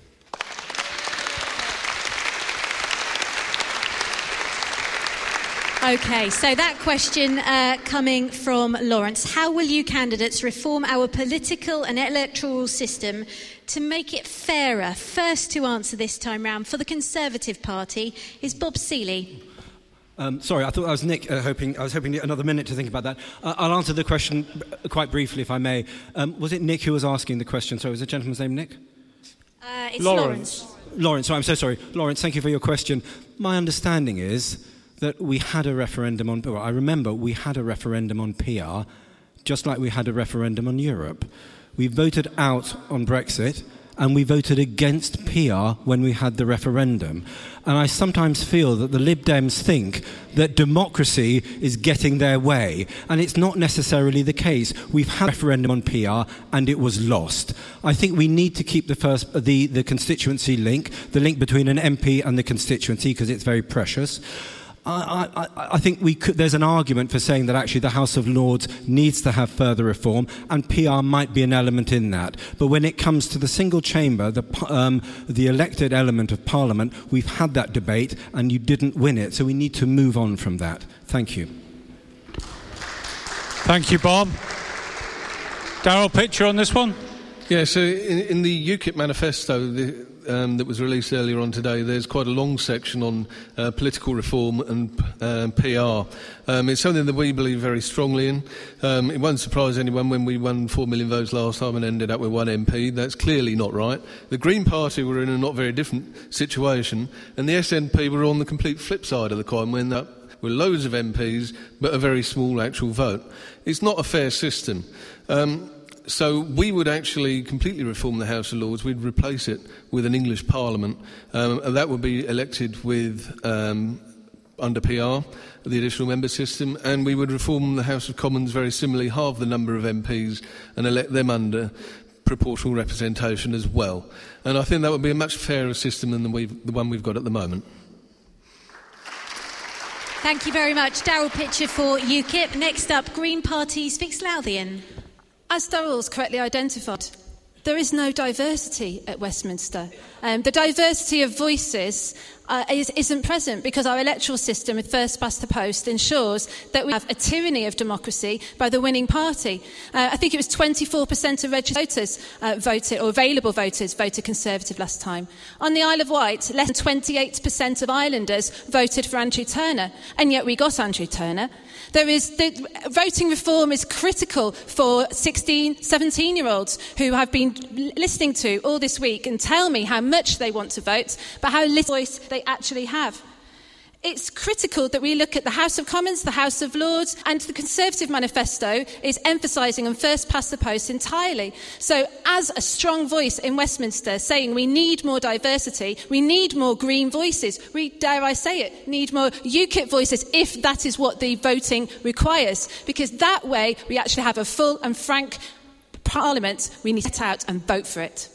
Okay, so that question coming from Lawrence. How will you candidates reform our political and electoral system to make it fairer? First to answer this time round for the Conservative Party is Bob Seeley. Sorry, I thought I was Nick. I was hoping another minute to think about that. I'll answer the question quite briefly, if I may. Was it Nick who was asking the question? Sorry, was the gentleman's name Nick? It's Lawrence. Lawrence, sorry, I'm so sorry. Lawrence, thank you for your question. My understanding is that we had a referendum on... Well, I remember we had a referendum on PR, just like we had a referendum on Europe. We voted out on Brexit, and we voted against PR when we had the referendum. And I sometimes feel that the Lib Dems think that democracy is getting their way, and it's not necessarily the case. We've had a referendum on PR, and it was lost. I think we need to keep the constituency link, the link between an MP and the constituency, because it's very precious. I think there's an argument for saying that actually the House of Lords needs to have further reform, and PR might be an element in that. But when it comes to the single chamber, the elected element of Parliament, we've had that debate, and you didn't win it. So we need to move on from that. Thank you. Thank you, Bob. Darryl, picture on this one? Yeah, so in the UKIP manifesto that was released earlier on today, there's quite a long section on political reform and PR. It's something that we believe very strongly in. It won't surprise anyone when we won 4 million votes last time and ended up with 1 MP. That's clearly not right. The Green Party were in a not very different situation, and the SNP were on the complete flip side of the coin when that with loads of MPs but a very small actual vote. It's not a fair system. So we would actually completely reform the House of Lords. We'd replace it with an English Parliament. And that would be elected with, under PR, the additional member system. And we would reform the House of Commons very similarly, halve the number of MPs and elect them under proportional representation as well. And I think that would be a much fairer system than the one we've got at the moment. Thank you very much. Darryl Pitcher for UKIP. Next up, Green Party's Vic Lowthian. As Darryl's correctly identified, there is no diversity at Westminster. The diversity of voices isn't present because our electoral system with first past the post ensures that we have a tyranny of democracy by the winning party. I think it was 24% of registered voters voted, or available voters voted Conservative last time. On the Isle of Wight, less than 28% of islanders voted for Andrew Turner, and yet we got Andrew Turner. Voting reform is critical for 16, 17-year-olds who have been listening to all this week and tell me how much they want to vote, but how little voice they actually have. It's critical that we look at the House of Commons, the House of Lords, and the Conservative manifesto is emphasising on first past the post entirely. So as a strong voice in Westminster saying we need more diversity, we need more green voices, we, dare I say it, need more UKIP voices if that is what the voting requires. Because that way we actually have a full and frank Parliament. We need to get out and vote for it.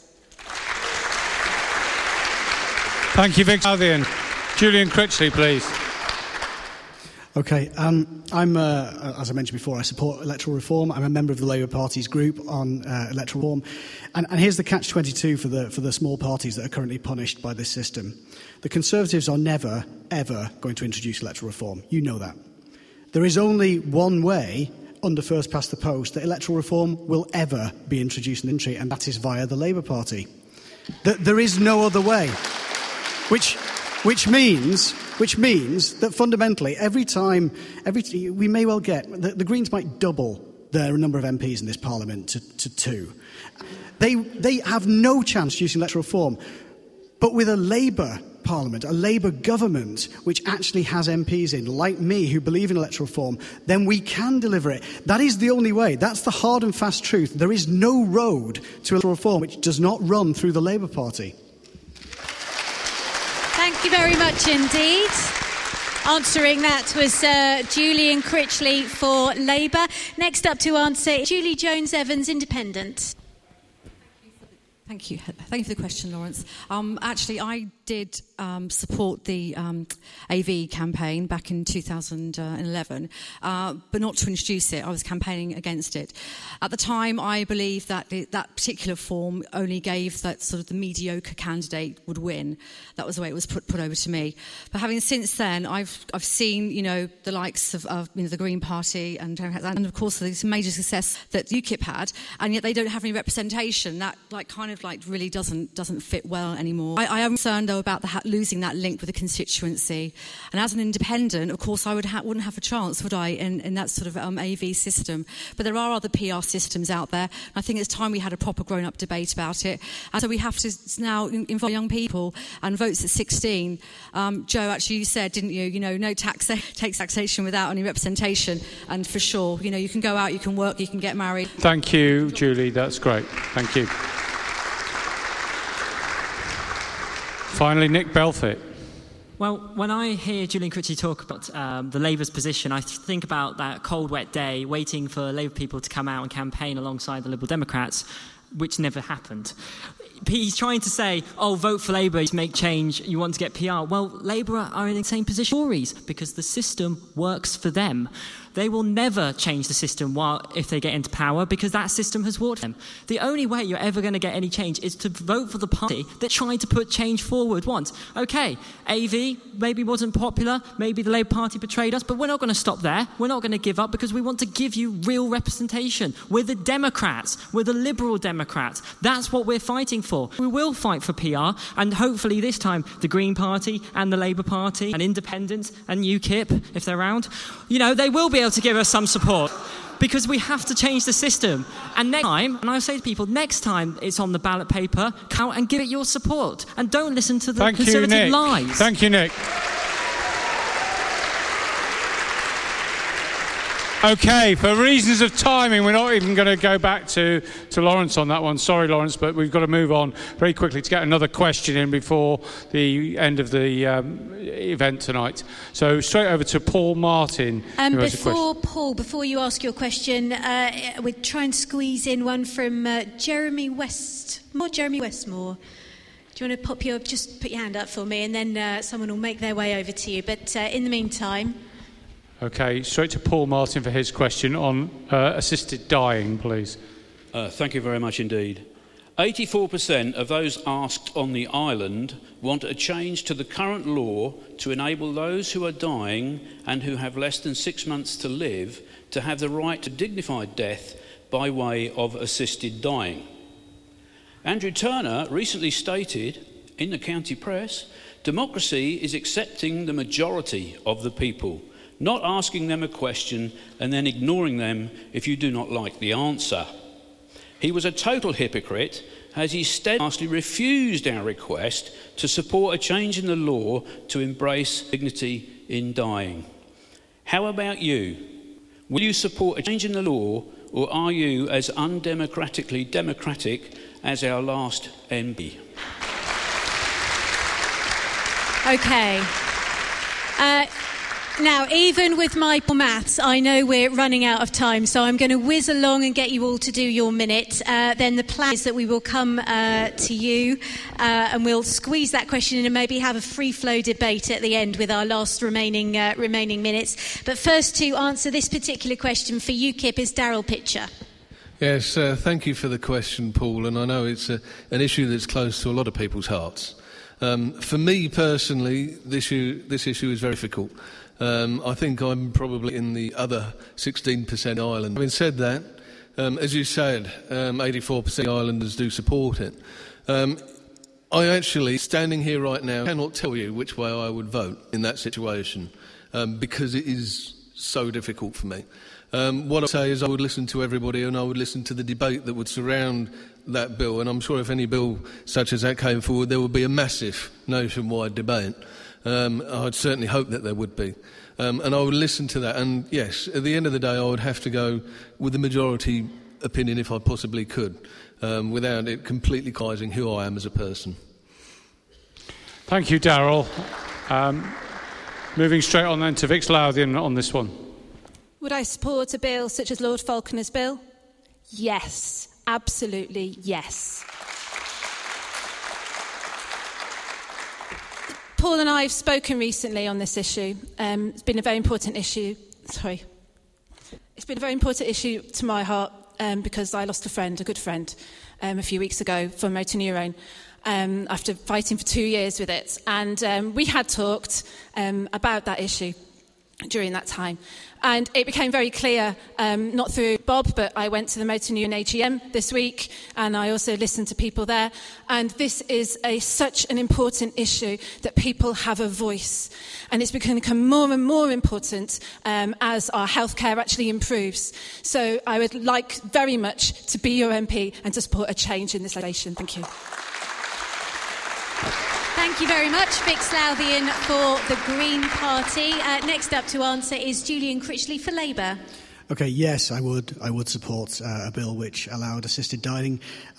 Thank you, Vic Lowthian. Julian Critchley, please. Okay, I'm, as I mentioned before, I support electoral reform. I'm a member of the Labour Party's group on electoral reform. And here's the catch-22 for the small parties that are currently punished by this system. The Conservatives are never, ever going to introduce electoral reform. You know that. There is only one way, under first past the post, that electoral reform will ever be introduced in the country, and that is via the Labour Party. There is no other way. Which means that fundamentally, we may well get, the Greens might double their number of MPs in this Parliament to 2. They have no chance using electoral reform. But with a Labour Parliament, a Labour government, which actually has MPs in, like me, who believe in electoral reform, then we can deliver it. That is the only way. That's the hard and fast truth. There is no road to electoral reform which does not run through the Labour Party. Thank you very much indeed. Answering that was Julian Critchley for Labour. Next up to answer, Julie Jones-Evans, Independent. Thank you for the question, Lawrence. Actually, I did support the AV campaign back in 2011, but not to introduce it. I was campaigning against it. At the time, I believed that that particular form only gave that sort of the mediocre candidate would win. That was the way it was put over to me. But having since then, I've seen, the likes of the Green Party and of course this major success that UKIP had, and yet they don't have any representation. That really doesn't fit well anymore. I am concerned though about losing that link with the constituency. And as an independent, of course, I wouldn't have a chance, would I, in that sort of AV system. But there are other PR systems out there. And I think it's time we had a proper grown-up debate about it. And so we have to now involve young people and votes at 16. Joe, actually, you said, didn't you? No taxation without any representation. And for sure, you can go out, you can work, you can get married. Thank you, Julie. That's great. Thank you. Finally, Nick Belfit. Well, when I hear Julian Critchley talk about the Labour's position, I think about that cold, wet day waiting for Labour people to come out and campaign alongside the Liberal Democrats, which never happened. He's trying to say, vote for Labour to make change, you want to get PR. Well, Labour are in the same position as Tories because the system works for them. They will never change the system if they get into power because that system has worked for them. The only way you're ever going to get any change is to vote for the party that tried to put change forward once. OK, AV maybe wasn't popular, maybe the Labour Party betrayed us, but we're not going to stop there. We're not going to give up because we want to give you real representation. We're the Democrats. We're the Liberal Democrats. That's what we're fighting for. We will fight for PR, and hopefully this time the Green Party and the Labour Party and Independents and UKIP, if they're around, they will be able to give us some support because we have to change the system. And next time, and I say to people, next time it's on the ballot paper, come out and give it your support and don't listen to the Conservative lies. Thank you, Nick. Okay, for reasons of timing, we're not even going to go back to Lawrence on that one. Sorry, Lawrence, but we've got to move on very quickly to get another question in before the end of the event tonight. So straight over to Paul Martin. Before you ask your question, we'll try and squeeze in one from Jeremy Westmore. Jeremy Westmore. Do you want to just put your hand up for me, and then someone will make their way over to you. But in the meantime... Okay, straight to Paul Martin for his question on assisted dying, please. Thank you very much indeed. 84% of those asked on the island want a change to the current law to enable those who are dying and who have less than 6 months to live to have the right to dignified death by way of assisted dying. Andrew Turner recently stated in the county press, democracy is accepting the majority of the people, not asking them a question and then ignoring them if you do not like the answer. He was a total hypocrite as he steadfastly refused our request to support a change in the law to embrace dignity in dying. How about you? Will you support a change in the law, or are you as undemocratically democratic as our last MP? Okay. Now, even with my maths, I know we're running out of time, so I'm going to whiz along and get you all to do your minute. Then the plan is that we will come to you and we'll squeeze that question in and maybe have a free-flow debate at the end with our last remaining minutes. But first, to answer this particular question for UKIP is Daryl Pitcher. Yes, thank you for the question, Paul, and I know it's an issue that's close to a lot of people's hearts. For me personally, this issue is very difficult. I think I'm probably in the other 16% island. Having said that, as you said, 84% of islanders do support it. I actually, standing here right now, cannot tell you which way I would vote in that situation because it is so difficult for me. What I say is I would listen to everybody and I would listen to the debate that would surround that bill, and I'm sure if any bill such as that came forward, there would be a massive nationwide debate. I'd certainly hope that there would be. And I would listen to that. And yes, at the end of the day, I would have to go with the majority opinion if I possibly could, without it completely causing who I am as a person. Thank you, Daryl. Moving straight on then to Vix Lothian on this one. Would I support a bill such as Lord Falconer's bill? Yes, absolutely yes. Paul and I have spoken recently on this issue. It's been a very important issue. It's been a very important issue to my heart because I lost a good friend, a few weeks ago from motor neurone after fighting for 2 years with it. And we had talked about that issue during that time. And it became very clear, not through Bob, but I went to the Motor Neurone AGM this week, and I also listened to people there. And this is such an important issue that people have a voice. And it's become more and more important as our healthcare actually improves. So I would like very much to be your MP and to support a change in this legislation. Thank you. Thank you very much, Vix Lothian for the Green Party. Next up to answer is Julian Critchley for Labour. Okay, yes, I would support a bill which allowed assisted dying.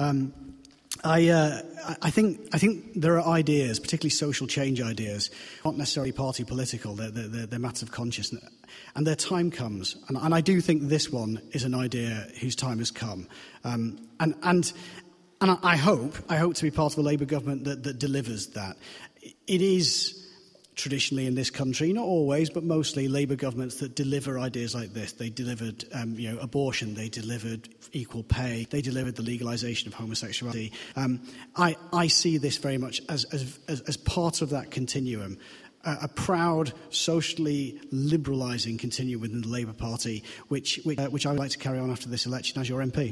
I think there are ideas, particularly social change ideas, not necessarily party political. They're matters of consciousness, and their time comes. And I do think this one is an idea whose time has come. And I hope to be part of a Labour government that delivers that. It is traditionally in this country, not always, but mostly Labour governments that deliver ideas like this. They delivered, abortion. They delivered equal pay. They delivered the legalisation of homosexuality. I see this very much as part of that continuum. A proud, socially liberalising continuum within the Labour Party, which I would like to carry on after this election as your MP.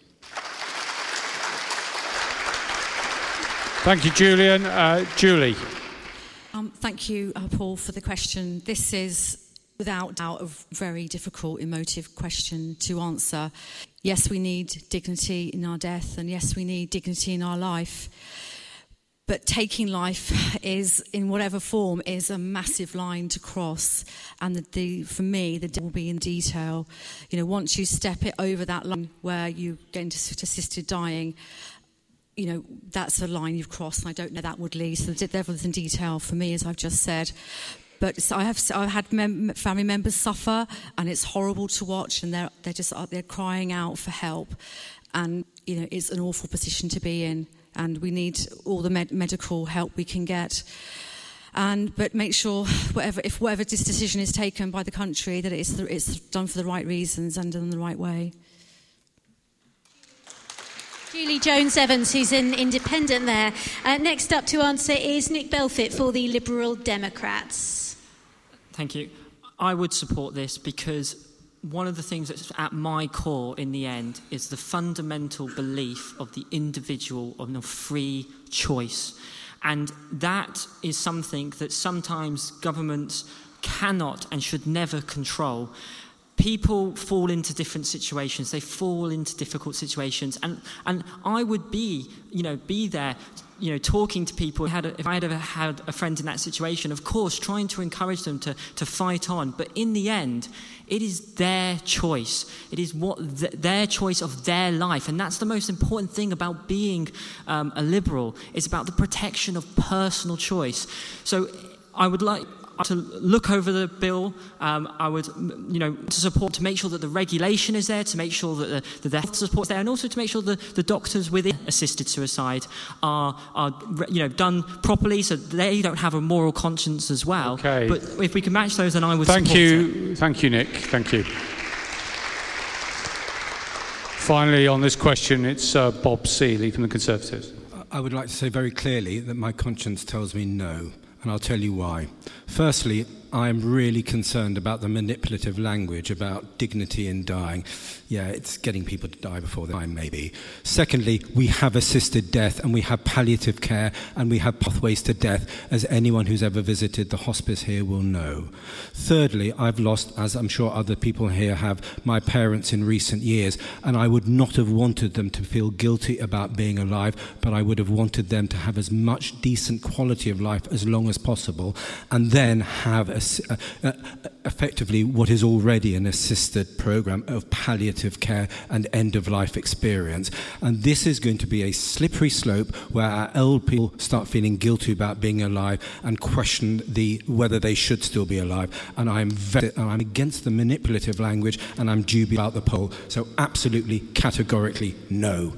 Thank you, Julian. Julie. Thank you, Paul, for the question. This is, without doubt, a very difficult, emotive question to answer. Yes, we need dignity in our death, and yes, we need dignity in our life. But taking life is, in whatever form, is a massive line to cross. And for me, the devil will be in detail. Once you step it over that line where you get into assisted dying, that's a line you've crossed, and I don't know that would lead. So the devil is in detail for me, as I've just said. But I've had family members suffer, and it's horrible to watch, and they're crying out for help, and it's an awful position to be in, and we need all the medical help we can get. But make sure whatever this decision is taken by the country, that it's done for the right reasons and done the right way. Julie Jones-Evans, who's an independent there. Next up to answer is Nick Belfit for the Liberal Democrats. Thank you. I would support this because one of the things that's at my core in the end is the fundamental belief of the individual on a free choice. And that is something that sometimes governments cannot and should never control. People fall into different situations. They fall into difficult situations, and I would be there, talking to people. If I had ever had a friend in that situation, of course, trying to encourage them to fight on. But in the end, it is their choice. It is their choice of their life, and that's the most important thing about being a liberal. It's about the protection of personal choice. So I would like to look over the bill. I would, to support, to make sure that the regulation is there, to make sure that the health support is there, and also to make sure that the doctors within assisted suicide are done properly, so they don't have a moral conscience as well. Okay. But if we can match those, then I would support it. Thank you, Nick. Thank you. Finally, on this question, it's Bob Seeley from the Conservatives. I would like to say very clearly that my conscience tells me no, and I'll tell you why. Firstly, I'm really concerned about the manipulative language about dignity in dying. Yeah, it's getting people to die before their time, maybe. Secondly, we have assisted death, and we have palliative care, and we have pathways to death, as anyone who's ever visited the hospice here will know. Thirdly, I've lost, as I'm sure other people here have, my parents in recent years, and I would not have wanted them to feel guilty about being alive, but I would have wanted them to have as much decent quality of life as long as possible, and then have effectively what is already an assisted program of palliative care and end-of-life experience. And this is going to be a slippery slope where our old people start feeling guilty about being alive and question whether they should still be alive. And I'm against the manipulative language, and I'm dubious about the poll. So absolutely, categorically, no.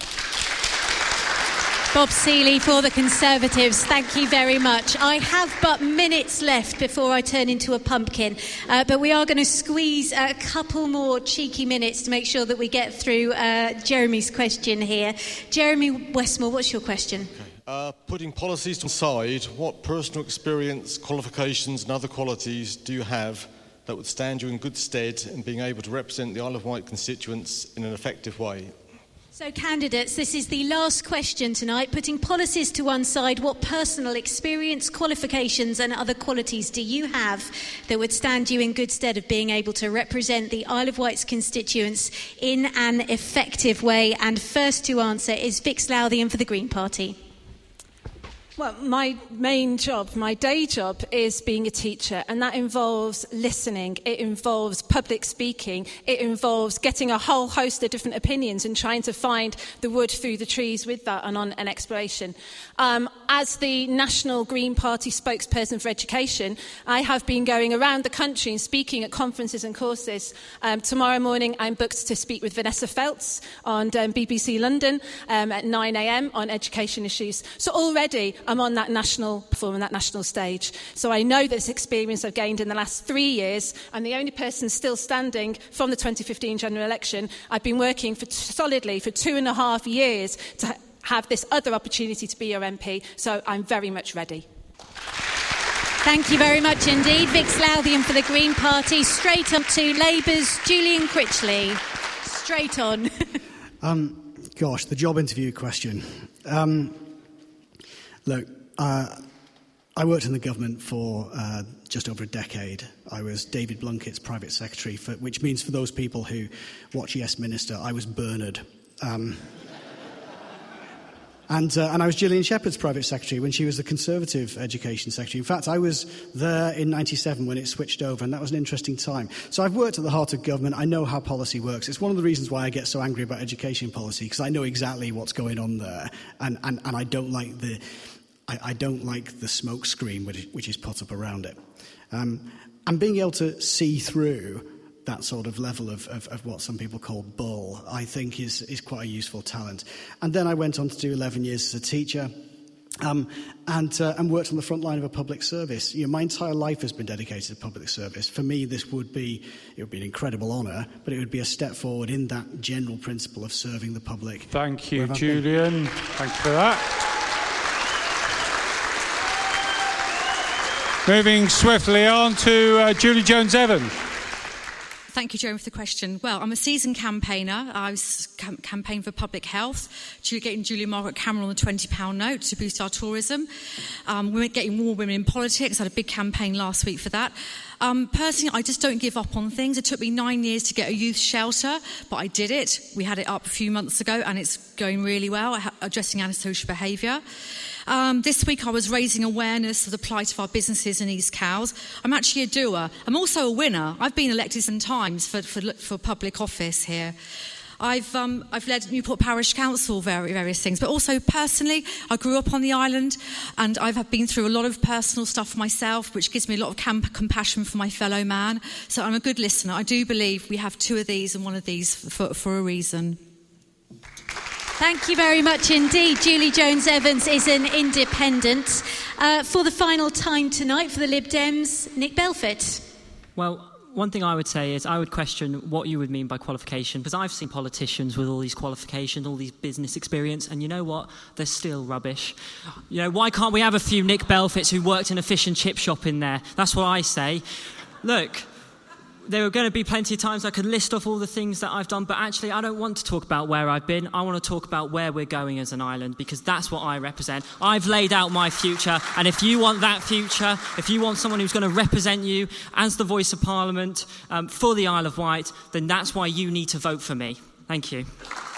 Bob Seeley for the Conservatives, thank you very much. I have but minutes left before I turn into a pumpkin, but we are going to squeeze a couple more cheeky minutes to make sure that we get through Jeremy's question here. Jeremy Westmore, what's your question? Okay. Putting policies aside, what personal experience, qualifications and other qualities do you have that would stand you in good stead in being able to represent the Isle of Wight constituents in an effective way? So, candidates, this is the last question tonight. Putting policies to one side, what personal experience, qualifications and other qualities do you have that would stand you in good stead of being able to represent the Isle of Wight's constituents in an effective way? And first to answer is Vix Lowthian for the Green Party. Well, my main job, my day job, is being a teacher, and that involves listening, it involves public speaking, it involves getting a whole host of different opinions and trying to find the wood through the trees with that and on an exploration. As the National Green Party spokesperson for education, I have been going around the country and speaking at conferences and courses. Tomorrow morning I'm booked to speak with Vanessa Feltz on BBC London at 9 a.m. on education issues. So already I'm on that national platform and that national stage. So I know this experience I've gained in the last 3 years. I'm the only person still standing from the 2015 general election. I've been working solidly for 2.5 years to have this other opportunity to be your MP. So I'm very much ready. Thank you very much indeed. Vix Lowthian for the Green Party. Straight on to Labour's Julian Critchley. Straight on. Gosh, the job interview question. Look, I worked in the government for just over a decade. I was David Blunkett's private secretary, which means for those people who watch Yes Minister, I was Bernard. And I was Gillian Shepherd's private secretary when she was the Conservative Education Secretary. In fact, I was there in 97 when it switched over, and that was an interesting time. So I've worked at the heart of government. I know how policy works. It's one of the reasons why I get so angry about education policy, because I know exactly what's going on there, and I don't like the smoke screen which is put up around it. And being able to see through that sort of level of what some people call bull, I think is quite a useful talent. And then I went on to do 11 years as a teacher, and worked on the front line of a public service. You know, my entire life has been dedicated to public service. For me, it would be an incredible honour, but it would be a step forward in that general principle of serving the public. Thank you, Julian. Thank you for that. Moving swiftly on to Julie Jones-Evans. Thank you, Jeremy, for the question. Well, I'm a seasoned campaigner. I was campaigning for public health, getting Julia Margaret Cameron on the £20 note to boost our tourism. We're getting more women in politics. I had a big campaign last week for that. Personally, I just don't give up on things. It took me 9 years to get a youth shelter, but I did it. We had it up a few months ago, and it's going really well, addressing antisocial behaviour. This week I was raising awareness of the plight of our businesses in East Cowes. I'm actually a doer. I'm also a winner. I've been elected some times for public office here. I've led Newport Parish Council, various things, but also personally, I grew up on the island, and I've been through a lot of personal stuff myself, which gives me a lot of compassion for my fellow man. So I'm a good listener. I do believe we have two of these and one of these for a reason. Thank you very much indeed. Julie Jones-Evans is an independent. For the final time tonight for the Lib Dems, Nick Belfit. Well, one thing I would say is I would question what you would mean by qualification, because I've seen politicians with all these qualifications, all these business experience, and you know what? They're still rubbish. You know, why can't we have a few Nick Belfits who worked in a fish and chip shop in there? That's what I say. Look, there are going to be plenty of times I could list off all the things that I've done, but actually I don't want to talk about where I've been. I want to talk about where we're going as an island, because that's what I represent. I've laid out my future, and if you want that future, if you want someone who's going to represent you as the voice of Parliament for the Isle of Wight, then that's why you need to vote for me. Thank you.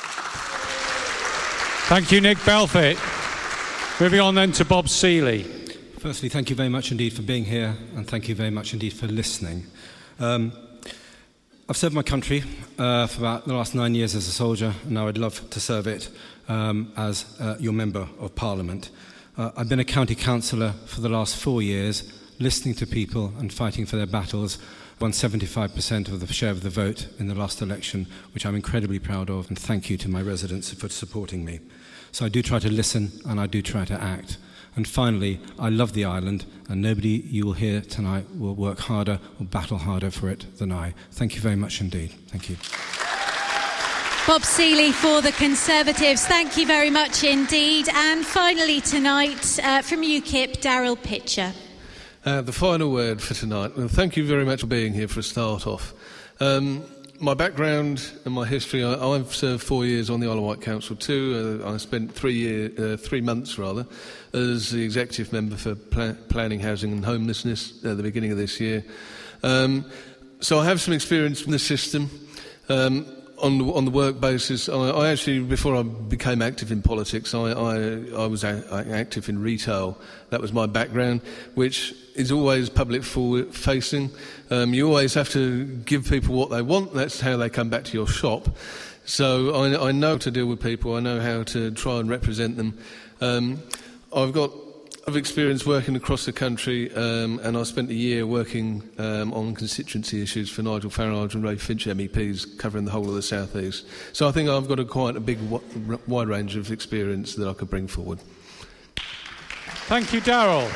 Thank you, Nick Belfit. Moving on then to Bob Seeley. Firstly, thank you very much indeed for being here, and thank you very much indeed for listening. I've served my country for about the last 9 years as a soldier, and now I'd love to serve it as your Member of Parliament. I've been a county councillor for the last 4 years, listening to people and fighting for their battles. Won 75% of the share of the vote in the last election, which I'm incredibly proud of, and thank you to my residents for supporting me. So I do try to listen, and I do try to act. And finally, I love the island, and nobody you will hear tonight will work harder or battle harder for it than I. Thank you very much indeed. Thank you. Bob Seeley for the Conservatives. Thank you very much indeed. And finally tonight, from UKIP, Daryl Pitcher. The final word for tonight. Well, thank you very much for being here for a start off. My background and my history, I've served 4 years on the Isle of Wight Council too. I spent 3 months as the executive member for planning, housing and homelessness at the beginning of this year. So I have some experience in the system. On the work basis, I actually, before I became active in politics, I was active in retail. That was my background, which is always public facing. You always have to give people what they want. That's how they come back to your shop. So I know how to deal with people. I know how to try and represent them. I've experienced working across the country, and I spent a year working on constituency issues for Nigel Farage and Ray Finch MEPs, covering the whole of the South East. So I think I've got quite a big, wide range of experience that I could bring forward. Thank you, Daryl.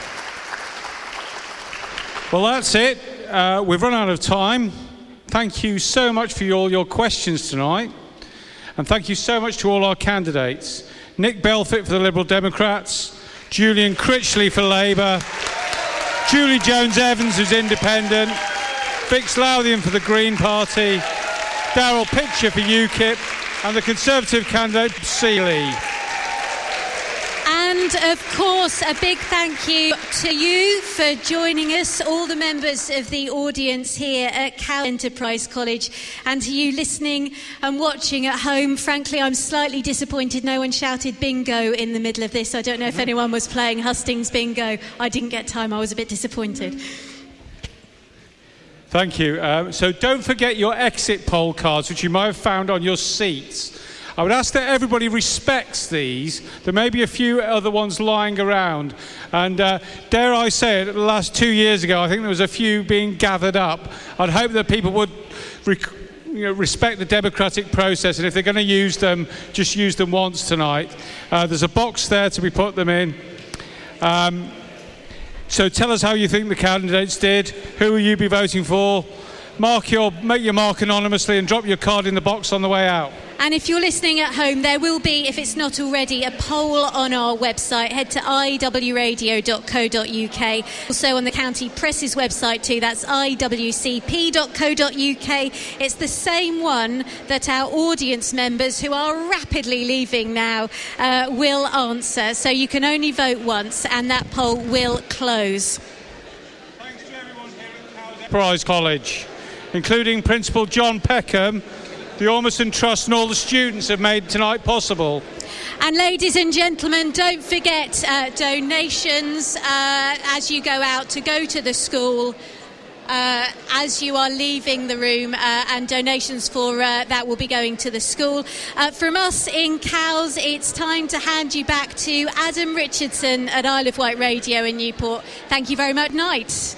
Well, that's it. We've run out of time. Thank you so much for all your questions tonight. And thank you so much to all our candidates. Nick Belfit for the Liberal Democrats, Julian Critchley for Labour, Julie Jones-Evans who's independent, Vix Lothian for the Green Party, Daryl Pitcher for UKIP, and the Conservative candidate Seeley. And of course, a big thank you to you for joining us, all the members of the audience here at Cal Enterprise College, and to you listening and watching at home. Frankly, I'm slightly disappointed no one shouted bingo in the middle of this. I don't know if anyone was playing Hustings bingo. I didn't get time. I was a bit disappointed. Thank you. So don't forget your exit poll cards, which you might have found on your seats. I would ask that everybody respects these. There may be a few other ones lying around. And dare I say it, the last 2 years ago, I think there was a few being gathered up. I'd hope that people would respect the democratic process, and if they're going to use them, just use them once tonight. There's a box there to be put them in. So tell us how you think the candidates did. Who will you be voting for? Make your mark anonymously and drop your card in the box on the way out. And if you're listening at home, there will be, if it's not already, a poll on our website. Head to iwradio.co.uk. Also on the County Press's website too. That's iwcp.co.uk. It's the same one that our audience members, who are rapidly leaving now, will answer. So you can only vote once, and that poll will close. Thanks to everyone here at Cal Enterprise College, including Principal John Peckham, the Ormiston Trust, and all the students have made tonight possible. And ladies and gentlemen, don't forget donations as you go out to go to the school. as you are leaving the room, and donations for that will be going to the school. From us in Cowes, it's time to hand you back to Adam Richardson at Isle of Wight Radio in Newport. Thank you very much. Night.